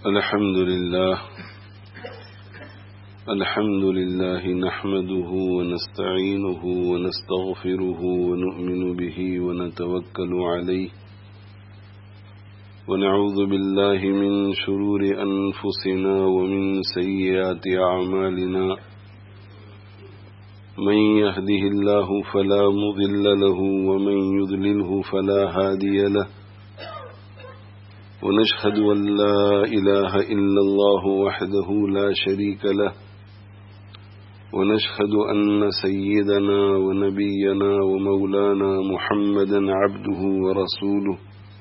الحمد لله نحمده ونستعينه ونستغفره ونؤمن به ونتوكل عليه ونعوذ بالله من شرور أنفسنا ومن سيئات أعمالنا من يهده الله فلا مضل له ومن يضلله فلا هادي له ونشهد أن لا إله إلا الله وحده لا شريك له ونشهد أن سيدنا ونبينا ومولانا محمدا عبده ورسوله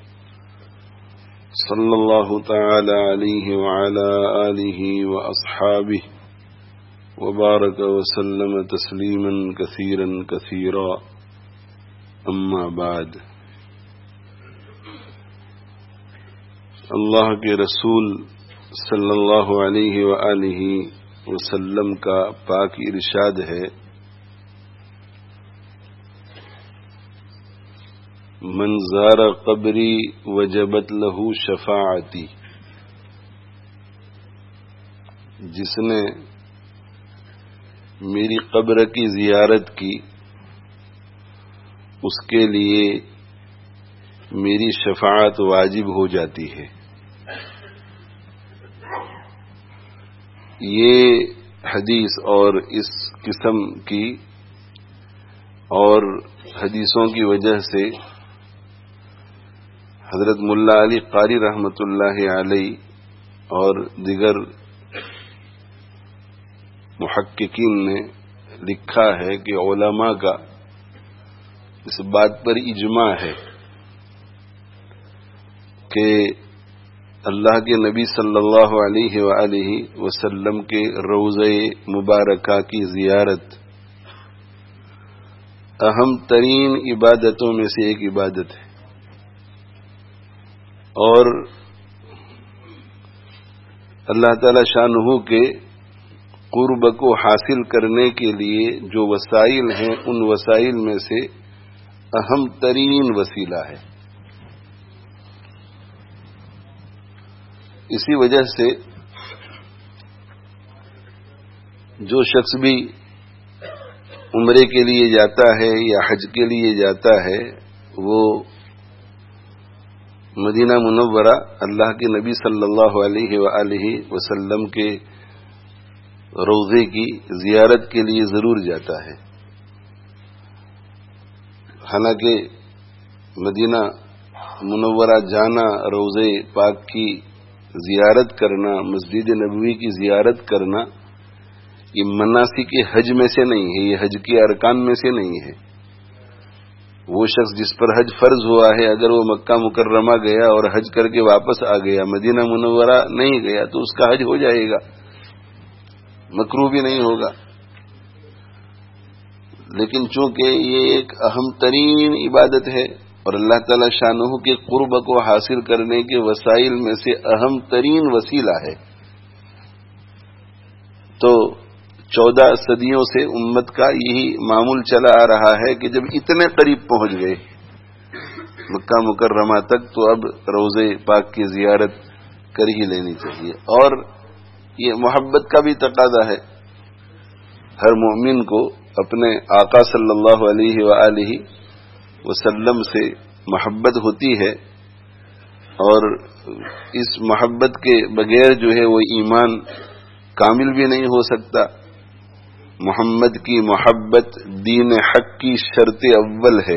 صلى الله تعالى عليه وعلى آله وأصحابه وبارك وسلم تسليما كثيرا كثيرا أما بعد اللہ کے رسول صلی اللہ علیہ وآلہ وسلم کا پاک ارشاد ہے، من زار قبری وجبت لہ شفاعتی، جس نے میری قبر کی زیارت کی اس کے لیے میری شفاعت واجب ہو جاتی ہے۔ یہ حدیث اور اس قسم کی اور حدیثوں کی وجہ سے حضرت ملا علی قاری رحمۃ اللہ علیہ اور دیگر محققین نے لکھا ہے کہ علماء کا اس بات پر اجماع ہے کہ اللہ کے نبی صلی اللہ علیہ وآلہ وسلم کے روضہ مبارکہ کی زیارت اہم ترین عبادتوں میں سے ایک عبادت ہے، اور اللہ تعالی شانہ کے قرب کو حاصل کرنے کے لیے جو وسائل ہیں ان وسائل میں سے اہم ترین وسیلہ ہے۔ اسی وجہ سے جو شخص بھی عمرے کے لیے جاتا ہے یا حج کے لیے جاتا ہے وہ مدینہ منورہ اللہ کے نبی صلی اللہ علیہ وآلہ وسلم کے روضے کی زیارت کے لیے ضرور جاتا ہے۔ حالانکہ مدینہ منورہ جانا، روضے پاک کی زیارت کرنا، مسجد نبوی کی زیارت کرنا، یہ مناسک حج میں سے نہیں ہے، یہ حج کے ارکان میں سے نہیں ہے۔ وہ شخص جس پر حج فرض ہوا ہے اگر وہ مکہ مکرمہ گیا اور حج کر کے واپس آ گیا، مدینہ منورہ نہیں گیا تو اس کا حج ہو جائے گا، مکروہ بھی نہیں ہوگا۔ لیکن چونکہ یہ ایک اہم ترین عبادت ہے اور اللہ تعالی شانہ کے قرب کو حاصل کرنے کے وسائل میں سے اہم ترین وسیلہ ہے، تو 14 صدیوں سے امت کا یہی معمول چلا آ رہا ہے کہ جب اتنے قریب پہنچ گئے مکہ مکرمہ تک تو اب روضے پاک کی زیارت کر ہی لینی چاہیے۔ اور یہ محبت کا بھی تقاضا ہے، ہر مومن کو اپنے آقا صلی اللہ علیہ وآلہ وسلم سے محبت ہوتی ہے، اور اس محبت کے بغیر جو ہے وہ ایمان کامل بھی نہیں ہو سکتا۔ محمد کی محبت دین حق کی شرط اول ہے،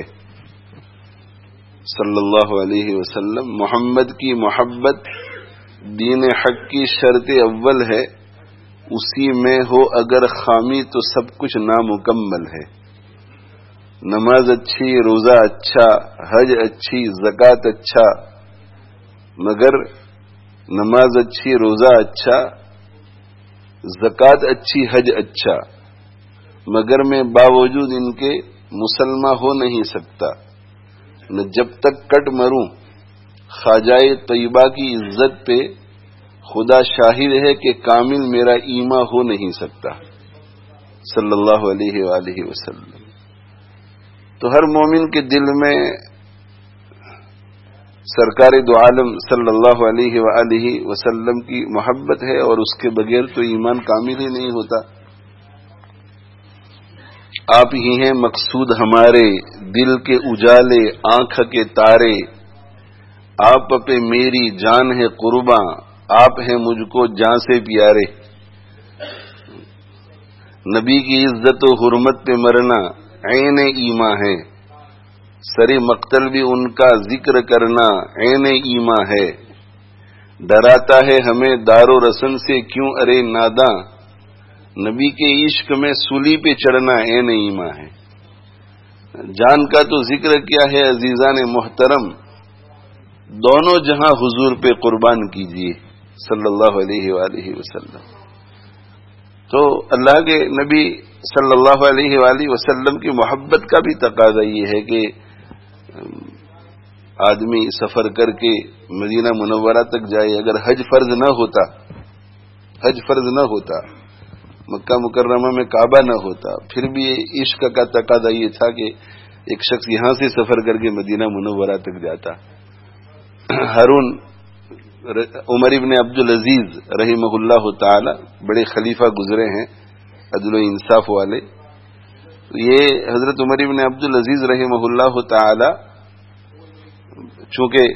صلی اللہ علیہ وسلم، محمد کی محبت دین حق کی شرط اول ہے، اسی میں ہو اگر خامی تو سب کچھ نامکمل ہے۔ نماز اچھی، روزہ اچھا، حج اچھی، زکوٰۃ اچھا، مگر نماز اچھی، روزہ اچھا، زکوٰۃ اچھی، حج اچھا، مگر میں باوجود ان کے مسلمہ ہو نہیں سکتا، نہ جب تک کٹ مروں خواجہ طیبہ کی عزت پہ خدا شاہد ہے کہ کامل میرا ایمان ہو نہیں سکتا، صلی اللہ علیہ وآلہ وسلم۔ تو ہر مومن کے دل میں سرکار دو عالم صلی اللہ علیہ وآلہ وسلم کی محبت ہے، اور اس کے بغیر تو ایمان کامل ہی نہیں ہوتا۔ آپ ہی ہیں مقصود ہمارے، دل کے اجالے آنکھ کے تارے، آپ پہ میری جان ہے قرباں، آپ ہیں مجھ کو جان سے پیارے۔ نبی کی عزت و حرمت پہ مرنا عین ایماں ہے، سر مقتل بھی ان کا ذکر کرنا عین ایماں ہے۔ ڈراتا ہے ہمیں دار و رسن سے کیوں ارے ناداں، نبی کے عشق میں سولی پہ چڑھنا عین ایماں ہے۔ جان کا تو ذکر کیا ہے عزیزان محترم، دونوں جہاں حضور پہ قربان کیجیے صلی اللہ علیہ وآلہ وسلم۔ تو اللہ کے نبی صلی اللہ علیہ وآلہ وسلم کی محبت کا بھی تقاضا یہ ہے کہ آدمی سفر کر کے مدینہ منورہ تک جائے۔ اگر حج فرض نہ ہوتا، مکہ مکرمہ میں کعبہ نہ ہوتا، پھر بھی عشق کا تقاضا یہ تھا کہ ایک شخص یہاں سے سفر کر کے مدینہ منورہ تک جاتا۔ ہارون عمر ابن عبد العزیز رحمہ اللہ تعالی بڑے خلیفہ گزرے ہیں، عدل و انصاف والے۔ یہ حضرت عمر ابن عبد العزیز رحمہ اللہ تعالی چونکہ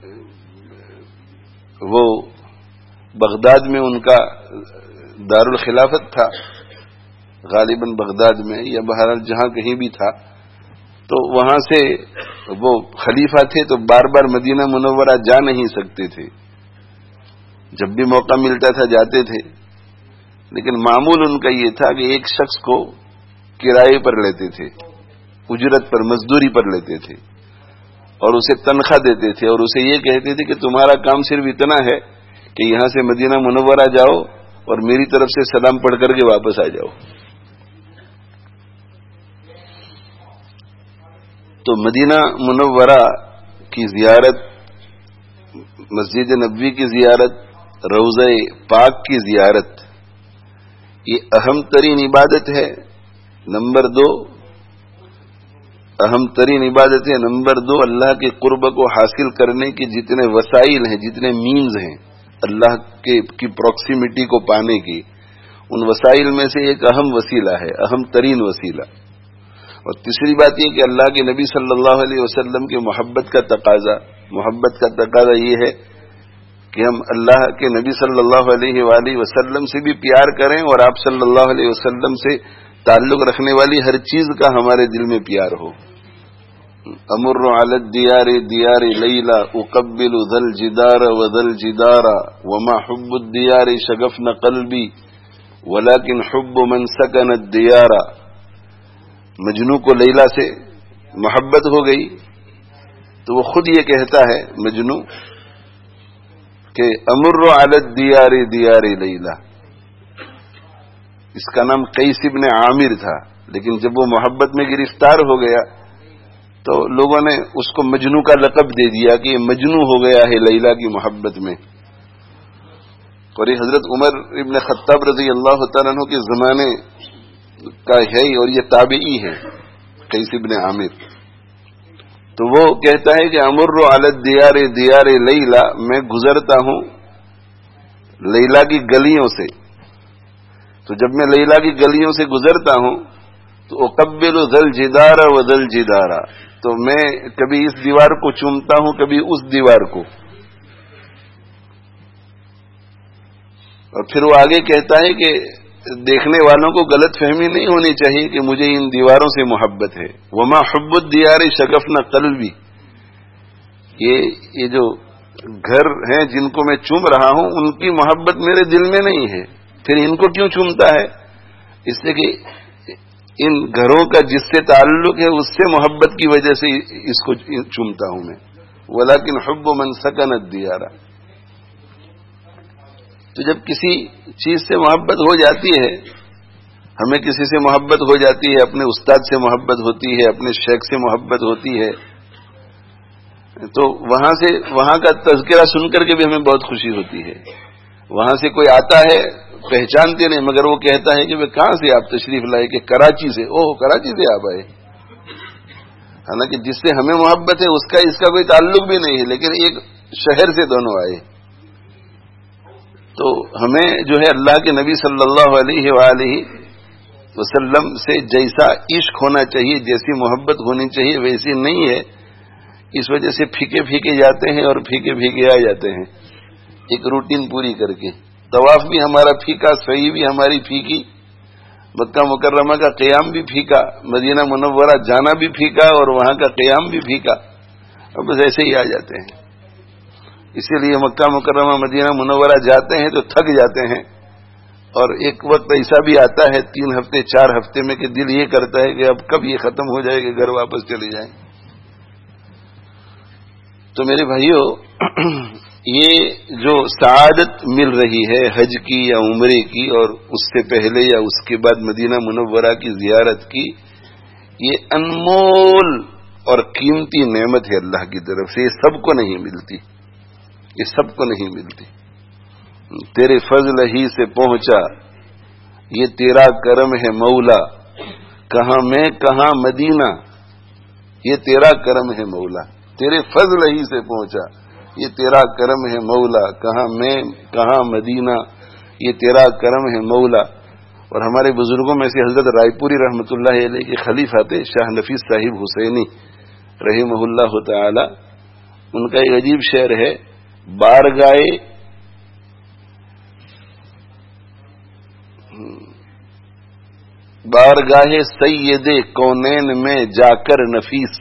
وہ بغداد میں ان کا دارالخلافت تھا، غالباً بغداد میں یا بہرحال جہاں کہیں بھی تھا، تو وہاں سے وہ خلیفہ تھے تو بار بار مدینہ منورہ جا نہیں سکتے تھے، جب بھی موقع ملتا تھا جاتے تھے، لیکن معمول ان کا یہ تھا کہ ایک شخص کو کرائے پر لیتے تھے، اجرت پر، مزدوری پر لیتے تھے، اور اسے تنخواہ دیتے تھے، اور اسے یہ کہتے تھے کہ تمہارا کام صرف اتنا ہے کہ یہاں سے مدینہ منورہ جاؤ اور میری طرف سے سلام پڑھ کر کے واپس آ جاؤ۔ تو مدینہ منورہ کی زیارت، مسجد نبوی کی زیارت، روضہ پاک کی زیارت، یہ اہم ترین عبادت ہے۔ نمبر 2 اہم ترین عبادت ہے۔ نمبر 2 اللہ کے قرب کو حاصل کرنے کے جتنے وسائل ہیں، جتنے مینز ہیں اللہ کی پروکسیمیٹی کو پانے کی، ان وسائل میں سے ایک اہم وسیلہ ہے، اہم ترین وسیلہ۔ اور تیسری بات یہ کہ اللہ کے نبی صلی اللہ علیہ وسلم کی محبت کا تقاضا یہ ہے کہ ہم اللہ کے نبی صلی اللہ علیہ وآلہ وسلم سے بھی پیار کریں، اور آپ صلی اللہ علیہ وسلم سے تعلق رکھنے والی ہر چیز کا ہمارے دل میں پیار ہو۔ امر علی الدیار دیار لیلا اقبل ذا الجدار وذا الجدار وما حب الدیار شغفن قلبی ولكن حب من سکن الدیار۔ مجنو کو لیلا سے محبت ہو گئی تو وہ خود یہ کہتا ہے مجنو کہ امر علی الدیار دیار لیلا۔ اس کا نام قیس ابن عامر تھا، لیکن جب وہ محبت میں گرفتار ہو گیا تو لوگوں نے اس کو مجنو کا لقب دے دیا کہ یہ مجنو ہو گیا ہے لیلا کی محبت میں۔ اور یہ حضرت عمر ابن خطاب رضی اللہ تعالیٰ عنہ کے زمانے کا ہے، اور یہ تابعی ہے قیس ابن عامر۔ تو وہ کہتا ہے کہ امر علی الدیار دیار لیلا، میں گزرتا ہوں لیلا کی گلیوں سے، تو جب میں لیلا کی گلیوں سے گزرتا ہوں تو اقبل ذا الجدار و ذا الجدار، تو میں کبھی اس دیوار کو چومتا ہوں، کبھی اس دیوار کو۔ اور پھر وہ آگے کہتا ہے کہ دیکھنے والوں کو غلط فہمی نہیں ہونی چاہیے کہ مجھے ان دیواروں سے محبت ہے۔ وما حب الدیار شغفن قلبی، یہ جو گھر ہیں جن کو میں چوم رہا ہوں ان کی محبت میرے دل میں نہیں ہے، پھر ان کو کیوں چومتا ہے؟ اس لیے کہ ان گھروں کا جس سے تعلق ہے اس سے محبت کی وجہ سے اس کو چومتا ہوں میں۔ ولیکن حب من سکن الدیار، تو جب کسی چیز سے محبت ہو جاتی ہے، ہمیں کسی سے محبت ہو جاتی ہے، اپنے استاد سے محبت ہوتی ہے، اپنے شیخ سے محبت ہوتی ہے، تو وہاں کا تذکرہ سن کر کے بھی ہمیں بہت خوشی ہوتی ہے۔ وہاں سے کوئی آتا ہے، پہچانتے نہیں، مگر وہ کہتا ہے کہ وہ کہاں سے آپ تشریف لائے؟ کہ کراچی سے۔ اوہ، کراچی سے آپ آئے؟ حالانکہ جس سے ہمیں محبت ہے اس کا اس کا کوئی تعلق بھی نہیں ہے، لیکن ایک شہر سے دونوں آئے. تو ہمیں جو ہے اللہ کے نبی صلی اللہ علیہ وآلہ وسلم سے جیسا عشق ہونا چاہیے، جیسی محبت ہونی چاہیے، ویسی نہیں ہے. اس وجہ سے پھیکے پھیکے جاتے ہیں اور پھیکے پھیکے آ جاتے ہیں ایک روٹین پوری کر کے. طواف بھی ہمارا پھیکا، سعی بھی ہماری پھیکی، مکہ مکرمہ کا قیام بھی پھیکا، مدینہ منورہ جانا بھی پھیکا اور وہاں کا قیام بھی پھیکا. اب بس ایسے ہی آ جاتے ہیں. اسی لیے مکہ مکرمہ مدینہ منورہ جاتے ہیں تو تھک جاتے ہیں، اور ایک وقت ایسا بھی آتا ہے 3 ہفتے 4 ہفتے میں کہ دل یہ کرتا ہے کہ اب کب یہ ختم ہو جائے کہ گھر واپس چلے جائیں. تو میرے بھائیو، یہ جو سعادت مل رہی ہے حج کی یا عمرے کی، اور اس سے پہلے یا اس کے بعد مدینہ منورہ کی زیارت کی، یہ انمول اور قیمتی نعمت ہے اللہ کی طرف سے. یہ سب کو نہیں ملتی، یہ سب کو نہیں ملتی. تیرے فضل ہی سے پہنچا، یہ تیرا کرم ہے مولا، کہاں میں کہاں مدینہ، یہ تیرا کرم ہے مولا. تیرے فضل ہی سے پہنچا، یہ تیرا کرم ہے مولا، کہاں میں کہاں مدینہ، یہ تیرا کرم ہے مولا. اور ہمارے بزرگوں میں سے حضرت رائے پوری رحمۃ اللہ علیہ کے خلیفہ تھے شاہ نفیس صاحب حسینی رحمہ اللہ تعالی. ان کا ایک عجیب شعر ہے، بارگاہ سید کونین میں جا کر نفیس.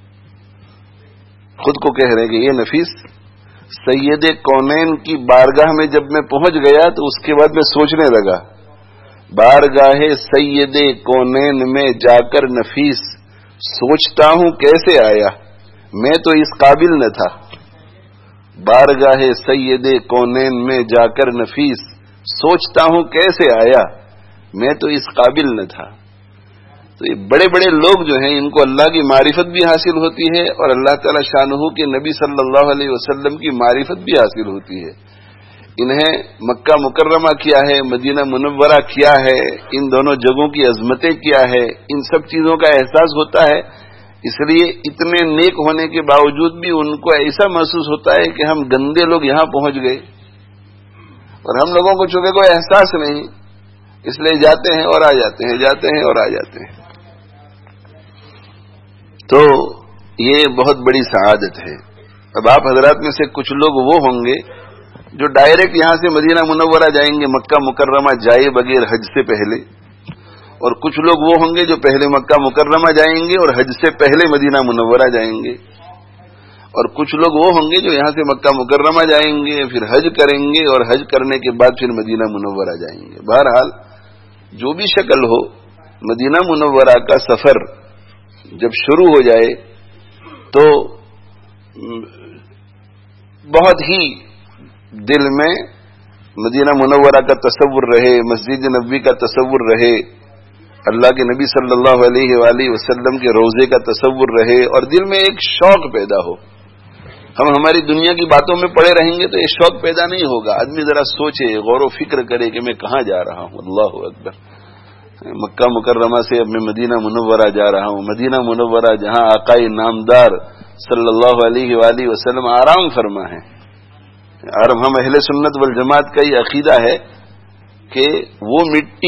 خود کو کہہ رہے کہ یہ نفیس سید کونین کی بارگاہ میں جب میں پہنچ گیا تو اس کے بعد میں سوچنے لگا، بارگاہ سید کونین میں جا کر نفیس، سوچتا ہوں کیسے آیا، میں تو اس قابل نہ تھا. بارگاہ سید کونین میں جا کر نفیس، سوچتا ہوں کیسے آیا، میں تو اس قابل نہ تھا. تو یہ بڑے بڑے لوگ جو ہیں ان کو اللہ کی معرفت بھی حاصل ہوتی ہے اور اللہ تعالی شانہ کے نبی صلی اللہ علیہ وسلم کی معرفت بھی حاصل ہوتی ہے. انہیں مکہ مکرمہ کیا ہے، مدینہ منورہ کیا ہے، ان دونوں جگہوں کی عظمتیں کیا ہے، ان سب چیزوں کا احساس ہوتا ہے. اس لیے اتنے نیک ہونے کے باوجود بھی ان کو ایسا محسوس ہوتا ہے کہ ہم گندے لوگ یہاں پہنچ گئے، اور ہم لوگوں کو چونکہ کوئی احساس نہیں، اس لیے جاتے ہیں اور آ جاتے ہیں، جاتے ہیں اور آ جاتے ہیں. تو یہ بہت بڑی سعادت ہے. اب آپ حضرات میں سے کچھ لوگ وہ ہوں گے جو ڈائریکٹ یہاں سے مدینہ منورہ جائیں گے مکہ مکرمہ جائے بغیر حج سے پہلے، اور کچھ لوگ وہ ہوں گے جو پہلے مکہ مکرمہ جائیں گے اور حج سے پہلے مدینہ منورہ جائیں گے، اور کچھ لوگ وہ ہوں گے جو یہاں سے مکہ مکرمہ جائیں گے پھر حج کریں گے اور حج کرنے کے بعد پھر مدینہ منورہ جائیں گے. بہرحال جو بھی شکل ہو، مدینہ منورہ کا سفر جب شروع ہو جائے تو بہت ہی دل میں مدینہ منورہ کا تصور رہے، مسجد نبوی کا تصور رہے، اللہ کے نبی صلی اللہ علیہ وآلہ وسلم کے روضے کا تصور رہے، اور دل میں ایک شوق پیدا ہو. ہم ہماری دنیا کی باتوں میں پڑے رہیں گے تو یہ شوق پیدا نہیں ہوگا. آدمی ذرا سوچے، غور و فکر کرے کہ میں کہاں جا رہا ہوں. اللہ اکبر، مکہ مکرمہ سے اب میں مدینہ منورہ جا رہا ہوں. مدینہ منورہ جہاں آقائے نامدار صلی اللہ علیہ وآلہ وسلم آرام فرما ہے. اور ہم اہل سنت والجماعت کا یہ عقیدہ ہے کہ وہ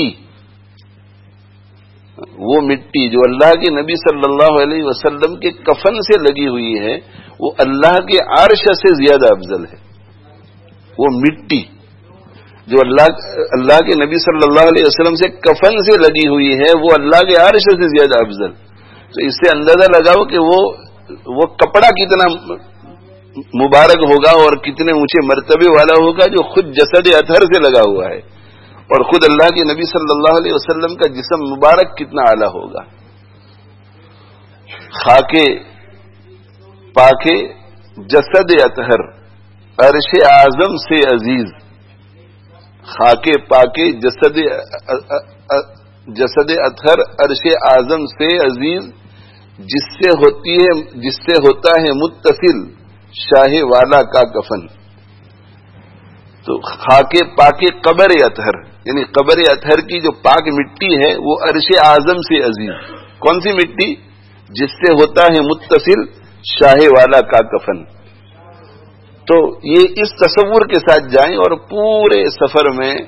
مٹی جو اللہ کے نبی صلی اللہ علیہ وسلم کے کفن سے لگی ہوئی ہے وہ اللہ کے عرش سے زیادہ افضل ہے. وہ مٹی جو اللہ کے نبی صلی اللہ علیہ وسلم سے کفن سے لگی ہوئی ہے وہ اللہ کے عرش سے زیادہ افضل. تو اس سے اندازہ لگاؤ کہ وہ کپڑا کتنا مبارک ہوگا اور کتنے اونچے مرتبے والا ہوگا جو خود جسد اطہر سے لگا ہوا ہے، اور خود اللہ کے نبی صلی اللہ علیہ وسلم کا جسم مبارک کتنا اعلیٰ ہوگا. خاکے پاکے جسد اطہر عرش اعظم سے عزیز، خاکے پاکے جسد اطہر عرش اعظم سے عزیز، جس سے ہوتا ہے متصل شاہ والا کا کفن. تو خاکے پاکے قبر اطہر یعنی قبر اطہر کی جو پاک مٹی ہے وہ عرش اعظم سے عزیز. کون سی مٹی؟ جس سے ہوتا ہے متصل شاہ والا کا کفن. تو یہ اس تصور کے ساتھ جائیں اور پورے سفر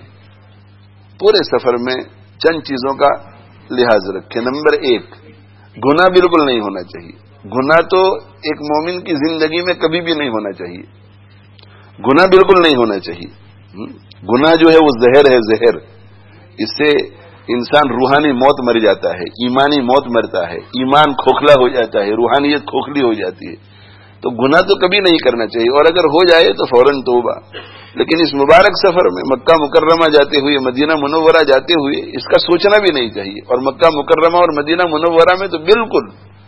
میں چند چیزوں کا لحاظ رکھیں. نمبر 1، گناہ بالکل نہیں ہونا چاہیے. گناہ تو ایک مومن کی زندگی میں کبھی بھی نہیں ہونا چاہیے. گناہ بالکل نہیں ہونا چاہیے. گناہ جو ہے وہ زہر ہے، زہر. اس سے انسان روحانی موت مر جاتا ہے، ایمانی موت مرتا ہے، ایمان کھوکھلا ہو جاتا ہے، روحانیت کھوکھلی ہو جاتی ہے. تو گناہ تو کبھی نہیں کرنا چاہیے، اور اگر ہو جائے تو فوراً توبہ. لیکن اس مبارک سفر میں مکہ مکرمہ جاتے ہوئے، مدینہ منورہ جاتے ہوئے اس کا سوچنا بھی نہیں چاہیے. اور مکہ مکرمہ اور مدینہ منورہ میں تو بالکل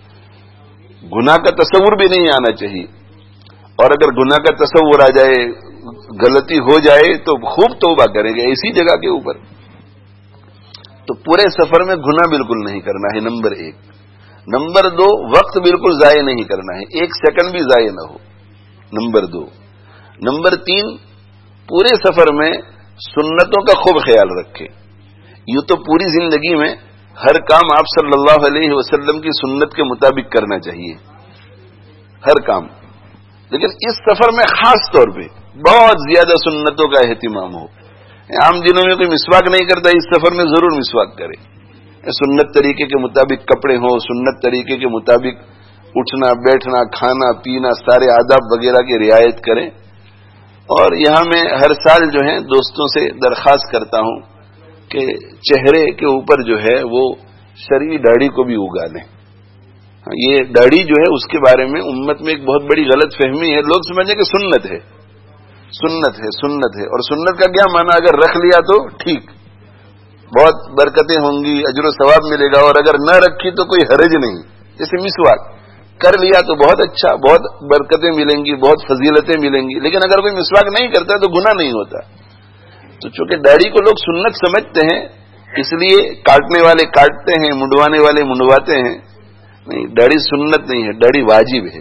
گناہ کا تصور بھی نہیں آنا چاہیے. اور اگر گناہ کا تصور آ جائے، غلطی ہو جائے تو خوب توبہ کریں گے ایسی جگہ کے اوپر. تو پورے سفر میں گناہ بالکل نہیں کرنا ہے، نمبر 1. نمبر 2، وقت بالکل ضائع نہیں کرنا ہے، 1 سیکنڈ بھی ضائع نہ ہو. نمبر 2. نمبر 3، پورے سفر میں سنتوں کا خوب خیال رکھے. یوں تو پوری زندگی میں ہر کام آپ صلی اللہ علیہ وسلم کی سنت کے مطابق کرنا چاہیے، ہر کام. لیکن اس سفر میں خاص طور پہ بہت زیادہ سنتوں کا اہتمام ہو. عام دنوں میں کوئی مسواک نہیں کرتا، اس سفر میں ضرور مسواک کرے. سنت طریقے کے مطابق کپڑے ہوں، سنت طریقے کے مطابق اٹھنا بیٹھنا کھانا پینا سارے آداب وغیرہ کی رعایت کریں. اور یہاں میں ہر سال جو ہے دوستوں سے درخواست کرتا ہوں کہ چہرے کے اوپر جو ہے وہ شرعی داڑھی کو بھی اگا لیں. یہ داڑھی جو ہے اس کے بارے میں امت میں ایک بہت بڑی غلط فہمی ہے. لوگ سمجھیں کہ سنت ہے، سنت ہے، سنت ہے. اور سنت کا کیا معنی؟ اگر رکھ لیا تو ٹھیک، بہت برکتیں ہوں گی، اجر و ثواب ملے گا. اور اگر نہ رکھی تو کوئی حرج نہیں. جیسے مسواک کر لیا تو بہت اچھا، بہت برکتیں ملیں گی، بہت فضیلتیں ملیں گی. لیکن اگر کوئی مسواک نہیں کرتا تو گناہ نہیں ہوتا. تو چونکہ داڑھی کو لوگ سنت سمجھتے ہیں، اس لیے کاٹنے والے کاٹتے ہیں، منڈوانے والے منڈواتے ہیں. نہیں، داڑھی سنت نہیں ہے، داڑھی واجب ہے.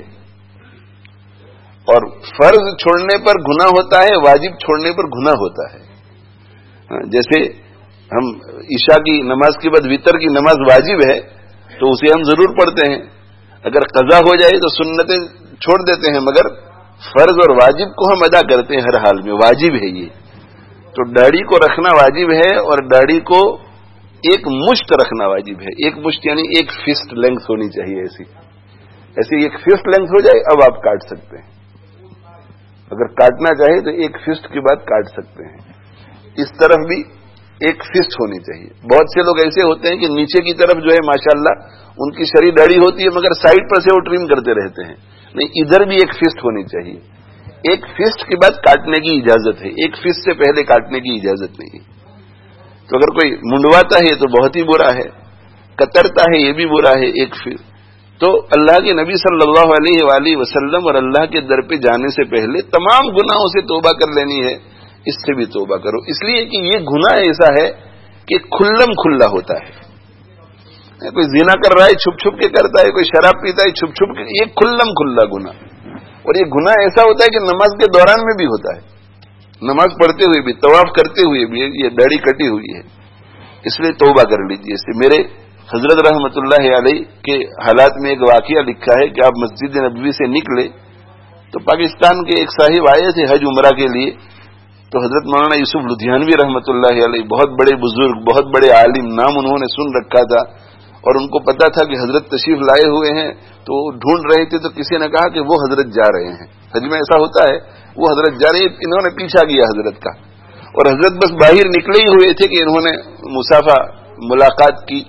اور فرض چھوڑنے پر گناہ ہوتا ہے، واجب چھوڑنے پر گناہ ہوتا ہے. جیسے ہم عشاء کی نماز کے بعد وتر کی نماز واجب ہے تو اسے ہم ضرور پڑھتے ہیں. اگر قضا ہو جائے تو سنتیں چھوڑ دیتے ہیں، مگر فرض اور واجب کو ہم ادا کرتے ہیں ہر حال میں. واجب ہے یہ. تو داڑھی کو رکھنا واجب ہے، اور داڑھی کو ایک مشت رکھنا واجب ہے. ایک مشت یعنی 1 فسٹ لینگتھ ہونی چاہیے. ایسی 1 فسٹ لینگتھ ہو جائے اب آپ کاٹ سکتے ہیں. اگر کاٹنا چاہے تو 1 فسٹ کے بعد کاٹ سکتے ہیں. اس طرف بھی 1 فسٹ ہونی چاہیے. بہت سے لوگ ایسے ہوتے ہیں کہ نیچے کی طرف جو ہے ماشاءاللہ ان کی شرعی داڑھی ہوتی ہے، مگر سائڈ پر سے وہ ٹرم کرتے رہتے ہیں. نہیں، ادھر بھی 1 فسٹ ہونی چاہیے. 1 فسٹ کے بعد کاٹنے کی اجازت ہے، 1 فسٹ سے پہلے کاٹنے کی اجازت نہیں ہے. تو اگر کوئی منڈواتا ہے تو بہت ہی برا ہے، کترتا ہے یہ بھی برا ہے. 1 فسٹ تو اللہ کے نبی صلی اللہ علیہ وآلہ وسلم اور اللہ کے در پہ جانے سے پہلے تمام گناہوں سے توبہ کر لینی ہے. اس سے بھی توبہ کرو، اس لیے کہ یہ گناہ ایسا ہے کہ کھلم کھلا ہوتا ہے. کوئی زنا کر رہا ہے چھپ چھپ کے کرتا ہے، کوئی شراب پیتا ہے چھپ چھپ کے، یہ کھلم کھلا گناہ. اور یہ گناہ ایسا ہوتا ہے کہ نماز کے دوران میں بھی ہوتا ہے، نماز پڑھتے ہوئے بھی، طواف کرتے ہوئے بھی. یہ داڑھی کٹی ہوئی ہے، اس لیے توبہ کر لیجیے. اس سے میرے حضرت رحمت اللہ علیہ کے حالات میں ایک واقعہ لکھا ہے کہ آپ مسجد نبوی سے نکلے تو پاکستان کے ایک صاحب آئے تھے حج عمرہ کے لیے. تو حضرت مولانا یوسف لدھیانوی رحمت اللہ علیہ، بہت بڑے بزرگ، بہت بڑے عالم، نام انہوں نے سن رکھا تھا اور ان کو پتا تھا کہ حضرت تشریف لائے ہوئے ہیں. تو ڈھونڈ رہے تھے تو کسی نے کہا کہ وہ حضرت جا رہے ہیں. حج میں ایسا ہوتا ہے، وہ حضرت جا رہے ہیں. انہوں نے پیچھا کیا حضرت کا، اور حضرت بس باہر نکلے ہی ہوئے تھے کہ انہوں نے مصافحہ ملاقات کی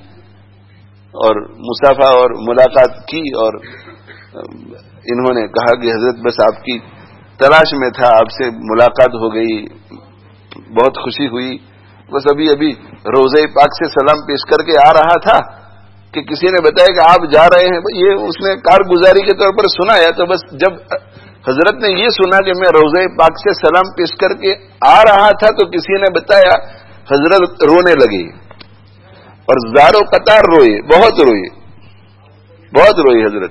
اور ملاقات کی اور انہوں نے کہا کہ حضرت بس آپ کی تلاش میں تھا، آپ سے ملاقات ہو گئی، بہت خوشی ہوئی. بس ابھی روضہ پاک سے سلام پیش کر کے آ رہا تھا کہ کسی نے بتایا کہ آپ جا رہے ہیں. یہ اس نے کارگزاری کے طور پر سنا ہے. تو بس جب حضرت نے یہ سنا کہ میں روضہ پاک سے سلام پیش کر کے آ رہا تھا تو کسی نے بتایا، حضرت رونے لگے اور زارو قطار روئے، بہت روئے حضرت.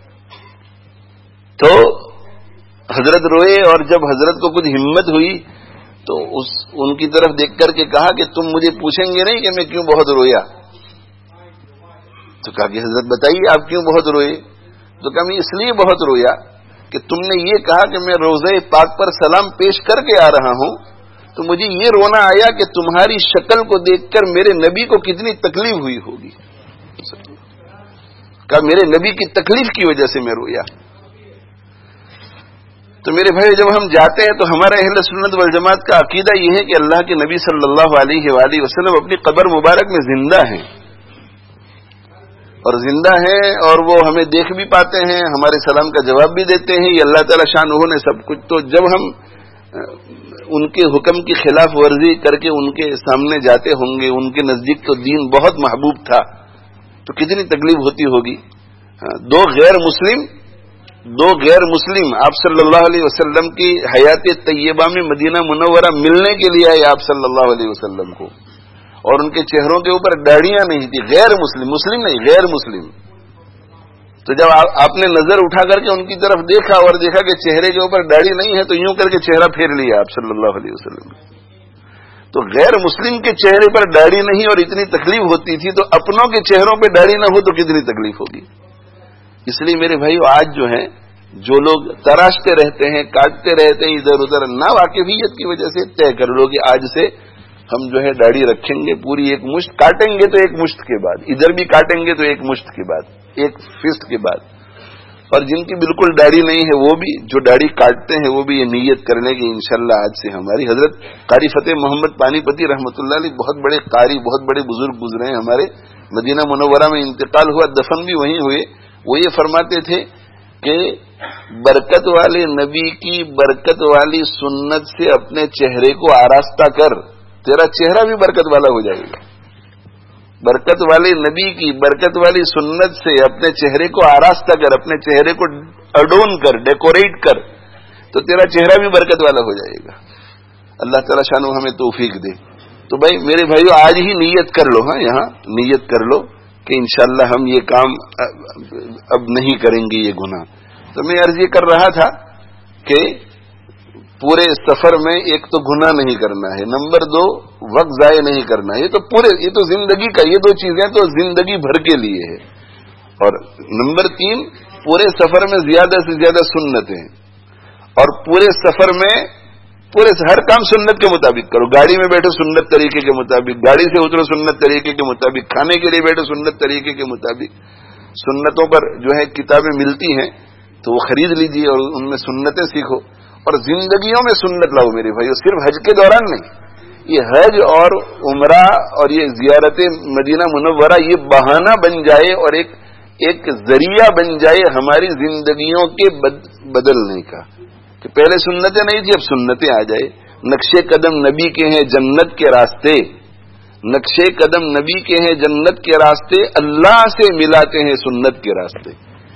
تو حضرت روئے اور جب حضرت کو کچھ ہمت ہوئی تو ان کی طرف دیکھ کر کے کہا کہ تم مجھے پوچھیں گے نہیں کہ میں کیوں بہت رویا؟ تو کہا کہ حضرت بتائیے آپ کیوں بہت روئے؟ تو کہا میں اس لیے بہت رویا کہ تم نے یہ کہا کہ میں روضہ پاک پر سلام پیش کر کے آ رہا ہوں، تو مجھے یہ رونا آیا کہ تمہاری شکل کو دیکھ کر میرے نبی کو کتنی تکلیف ہوئی ہوگی. کہا میرے نبی کی تکلیف کی وجہ سے میں رویا. تو میرے بھائی جب ہم جاتے ہیں تو ہمارا اہل سنت والجماعت کا عقیدہ یہ ہے کہ اللہ کے نبی صلی اللہ علیہ وآلہ وسلم اپنی قبر مبارک میں زندہ ہیں، اور زندہ ہیں اور وہ ہمیں دیکھ بھی پاتے ہیں، ہمارے سلام کا جواب بھی دیتے ہیں. یہ اللہ تعالی شان نے سب کچھ. تو جب ہم ان کے حکم کی خلاف ورزی کر کے ان کے سامنے جاتے ہوں گے، ان کے نزدیک تو دین بہت محبوب تھا، تو کتنی تکلیف ہوتی ہوگی. دو غیر مسلم آپ صلی اللہ علیہ وسلم کی حیات طیبہ میں مدینہ منورہ ملنے کے لیے آئے آپ صلی اللہ علیہ وسلم کو، اور ان کے چہروں کے اوپر داڑیاں نہیں تھی. غیر مسلم، مسلم نہیں، غیر مسلم. تو جب آپ نے نظر اٹھا کر کے ان کی طرف دیکھا اور دیکھا کہ چہرے کے اوپر داڑھی نہیں ہے، تو یوں کر کے چہرہ پھیر لیا آپ صلی اللہ علیہ وسلم. تو غیر مسلم کے چہرے پر داڑھی نہیں اور اتنی تکلیف ہوتی تھی، تو اپنوں کے چہروں پہ داڑھی نہ ہو تو کتنی تکلیف ہوگی. اس لیے میرے بھائیو، آج جو ہے جو لوگ تراشتے رہتے ہیں، کاٹتے رہتے ہیں ادھر ادھر، نا واقفیت کی وجہ سے طے کر لو کہ آج سے ہم جو ہے داڑھی رکھیں گے پوری ایک مشت، کاٹیں گے تو ایک مشت کے بعد، ادھر بھی کاٹیں گے تو ایک مشت کے بعد، ایک فسٹ کے بعد. اور جن کی بالکل داڑھی نہیں ہے وہ بھی، جو داڑھی کاٹتے ہیں وہ بھی یہ نیت کر لیں کہ انشاءاللہ آج سے ہماری. حضرت قاری فتح محمد پانی پتی رحمۃ اللہ علیہ بہت بڑے قاری، بہت بڑے بزرگ گزرے ہیں ہمارے. مدینہ منورہ میں انتقال ہوا، دفن بھی وہیں ہوئے. وہ یہ فرماتے تھے کہ برکت والے نبی کی برکت والی سنت سے اپنے چہرے کو آراستہ کر، تیرا چہرہ بھی برکت والا ہو جائے گا. برکت والے نبی کی برکت والی سنت سے اپنے چہرے کو آراستہ کر، اپنے چہرے کو اڈون کر، ڈیکوریٹ کر، تو تیرا چہرہ بھی برکت والا ہو جائے گا. اللہ تعالی شانو ہمیں توفیق دے. تو بھائی میرے بھائیو، آج ہی نیت کر لو، ہاں یہاں نیت کر لو کہ انشاءاللہ ہم یہ کام اب نہیں کریں گے، یہ گناہ. تو میں عرض یہ کر رہا تھا کہ پورے سفر میں ایک تو گناہ نہیں کرنا ہے، نمبر 2 وقت ضائع نہیں کرنا ہے. یہ تو زندگی کا، یہ 2 چیزیں تو زندگی بھر کے لیے ہے. اور نمبر 3 پورے سفر میں زیادہ سے زیادہ سنتیں، اور پورے سفر میں ہر کام سنت کے مطابق کرو. گاڑی میں بیٹھو سنت طریقے کے مطابق، گاڑی سے اترو سنت طریقے کے مطابق، کھانے کے لیے بیٹھو سنت طریقے کے مطابق. سنتوں پر جو ہے کتابیں ملتی ہیں تو وہ خرید لیجیے اور ان میں سنتیں سیکھو، اور زندگیوں میں سنت لاؤ میرے بھائی. صرف حج کے دوران نہیں، یہ حج اور عمرہ اور یہ زیارت مدینہ منورہ یہ بہانہ بن جائے اور ایک ذریعہ بن جائے ہماری زندگیوں کے بدلنے کا. کہ پہلے سنتیں نہیں تھی، اب سنتیں آ جائے. نقشے قدم نبی کے ہیں جنت کے راستے، نقشے قدم نبی کے ہیں جنت کے راستے، اللہ سے ملاتے ہیں سنت کے راستے.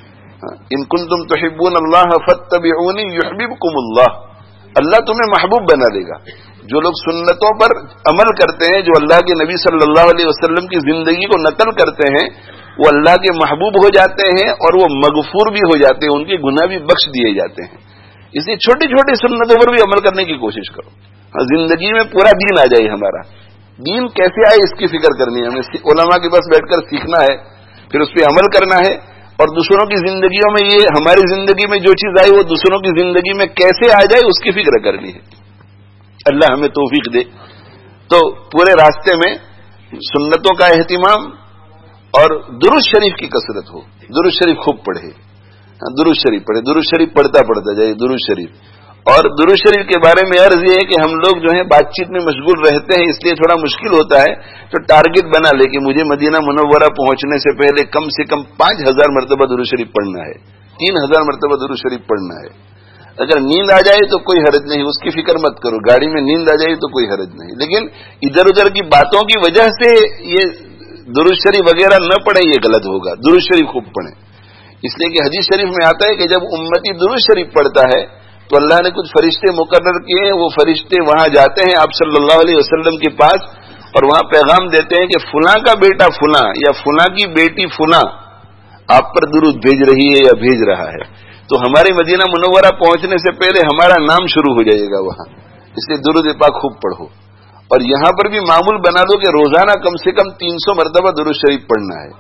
ان کنتم تحبون اللہ فاتبعونی یحببکم اللہ. اللہ تمہیں محبوب بنا دے گا. جو لوگ سنتوں پر عمل کرتے ہیں، جو اللہ کے نبی صلی اللہ علیہ وسلم کی زندگی کو نقل کرتے ہیں، وہ اللہ کے محبوب ہو جاتے ہیں اور وہ مغفور بھی ہو جاتے ہیں، ان کے گناہ بھی بخش دیے جاتے ہیں. اس لیے چھوٹی چھوٹی سنتوں پر بھی عمل کرنے کی کوشش کرو. زندگی میں پورا دین آ جائے. ہمارا دین کیسے آئے اس کی فکر کرنی ہے ہمیں. علماء کے پاس بیٹھ کر سیکھنا ہے، پھر اس پہ عمل کرنا ہے، اور دوسروں کی زندگیوں میں یہ ہماری زندگی میں جو چیز آئی وہ دوسروں کی زندگی میں کیسے آ جائے اس کی فکر کرنی ہے. اللہ ہمیں توفیق دے. تو پورے راستے میں سنتوں کا اہتمام اور درود شریف کی کثرت ہو. درود شریف خوب پڑھے، درود شریف پڑھے، درود شریف پڑھتا جائے. درود شریف، اور درود شریف کے بارے میں عرض یہ ہے کہ ہم لوگ جو ہیں بات چیت میں مشغول رہتے ہیں، اس لیے تھوڑا مشکل ہوتا ہے. تو ٹارگٹ بنا لے کہ مجھے مدینہ منورہ پہنچنے سے پہلے کم سے کم 5000 مرتبہ درود شریف پڑھنا ہے، 3000 مرتبہ درود شریف پڑھنا ہے. اگر نیند آ جائے تو کوئی حرج نہیں، اس کی فکر مت کرو. گاڑی میں نیند آ جائے تو کوئی حرج نہیں، لیکن ادھر ادھر کی باتوں کی وجہ سے یہ درود شریف وغیرہ نہ پڑھیں، یہ غلط ہوگا. درود شریف خوب پڑھیں، اس لیے کہ حدیث شریف میں آتا ہے کہ جب امتی درود شریف پڑھتا ہے تو اللہ نے کچھ فرشتے مقرر کیے ہیں. وہ فرشتے وہاں جاتے ہیں آپ صلی اللہ علیہ وسلم کے پاس اور وہاں پیغام دیتے ہیں کہ فلاں کا بیٹا فلاں یا فلاں کی بیٹی فلاں آپ پر درود بھیج رہی ہے یا بھیج رہا ہے. تو ہمارے مدینہ منورہ پہنچنے سے پہلے ہمارا نام شروع ہو جائے گا وہاں. اس لیے درود پاک خوب پڑھو، اور یہاں پر بھی معمول بنا دو کہ روزانہ کم سے کم 300 مرتبہ درود شریف پڑھنا ہے.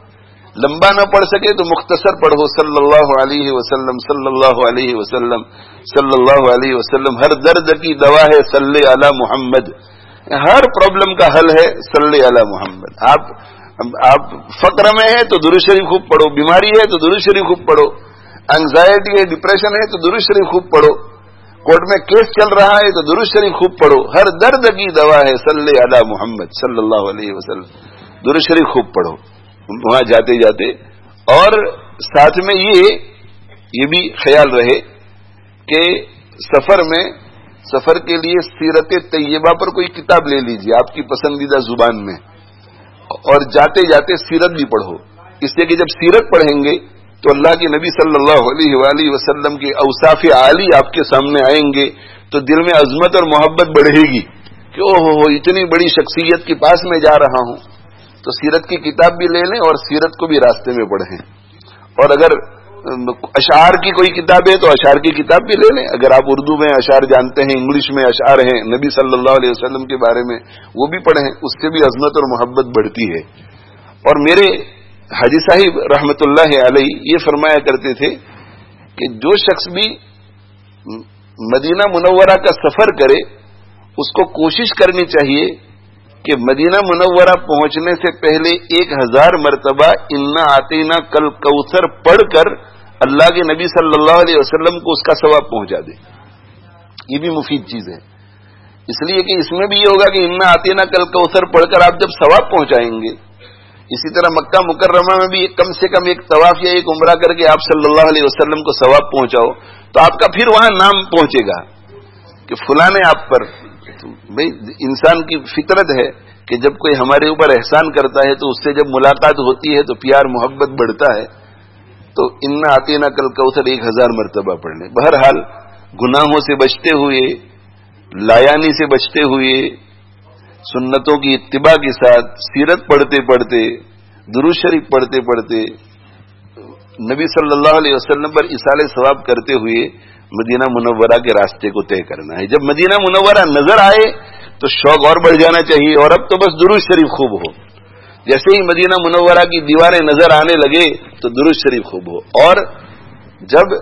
لمبا نہ پڑھ سکے تو مختصر پڑھو، صلی اللہ علیہ وسلم صلی اللہ علیہ وسلم صلی اللہ علیہ وسلم. ہر درد کی دوا ہے صلی علی محمد، ہر پرابلم کا حل ہے صلی علی محمد. آپ فقر میں ہیں تو درود شریف خوب پڑھو، بیماری ہے تو درود شریف خوب پڑھو، انگزائٹی ہے، ڈپریشن ہے تو درود شریف خوب پڑھو، کورٹ میں کیس چل رہا ہے تو درود شریف خوب پڑھو. ہر درد کی دوا ہے صلی علی محمد صلی اللہ علیہ وسلم. درود شریف خوب پڑھو وہاں جاتے جاتے. اور ساتھ میں یہ بھی خیال رہے کہ سفر کے لیے سیرت طیبہ پر کوئی کتاب لے لیجیے آپ کی پسندیدہ زبان میں، اور جاتے جاتے سیرت بھی پڑھو. اس لیے کہ جب سیرت پڑھیں گے تو اللہ کے نبی صلی اللہ علیہ وآلہ وسلم کے اوصاف عالی آپ کے سامنے آئیں گے تو دل میں عظمت اور محبت بڑھے گی کہ اوہ ہو اتنی بڑی شخصیت کے پاس میں جا رہا ہوں. تو سیرت کی کتاب بھی لے لیں اور سیرت کو بھی راستے میں پڑھیں. اور اگر اشعار کی کوئی کتاب ہے تو اشعار کی کتاب بھی لے لیں. اگر آپ اردو میں اشعار جانتے ہیں، انگلش میں اشعار ہیں نبی صلی اللہ علیہ وسلم کے بارے میں، وہ بھی پڑھیں، اس سے بھی عظمت اور محبت بڑھتی ہے. اور میرے حاجی صاحب رحمت اللہ علیہ یہ فرمایا کرتے تھے کہ جو شخص بھی مدینہ منورہ کا سفر کرے اس کو کوشش کرنی چاہیے کہ مدینہ منورہ پہنچنے سے پہلے 1000 مرتبہ انا آتینا کل کوثر پڑھ کر اللہ کے نبی صلی اللہ علیہ وسلم کو اس کا ثواب پہنچا دے. یہ بھی مفید چیز ہے، اس لیے کہ اس میں بھی یہ ہوگا کہ انا آتینا کل کوثر پڑھ کر آپ جب ثواب پہنچائیں گے. اسی طرح مکہ مکرمہ میں بھی کم سے کم ایک طواف یا ایک عمرہ کر کے آپ صلی اللہ علیہ وسلم کو ثواب پہنچاؤ تو آپ کا پھر وہاں نام پہنچے گا کہ فلاں نے آپ پر. بھئی انسان کی فطرت ہے کہ جب کوئی ہمارے اوپر احسان کرتا ہے تو اس سے جب ملاقات ہوتی ہے تو پیار محبت بڑھتا ہے. تو انا آتینا کل کوثر 1000 مرتبہ پڑھ لیں. بہرحال گناہوں سے بچتے ہوئے، لایانی سے بچتے ہوئے، سنتوں کی اتباع کے ساتھ سیرت پڑھتے پڑھتے، درود شریف پڑھتے پڑھتے، نبی صلی اللہ علیہ وسلم پر ایصال ثواب کرتے ہوئے مدینہ منورہ کے راستے کو طے کرنا ہے. جب مدینہ منورہ نظر آئے تو شوق اور بڑھ جانا چاہیے، اور اب تو بس درود شریف خوب ہو. جیسے ہی مدینہ منورہ کی دیواریں نظر آنے لگے تو درود شریف خوب ہو. اور جب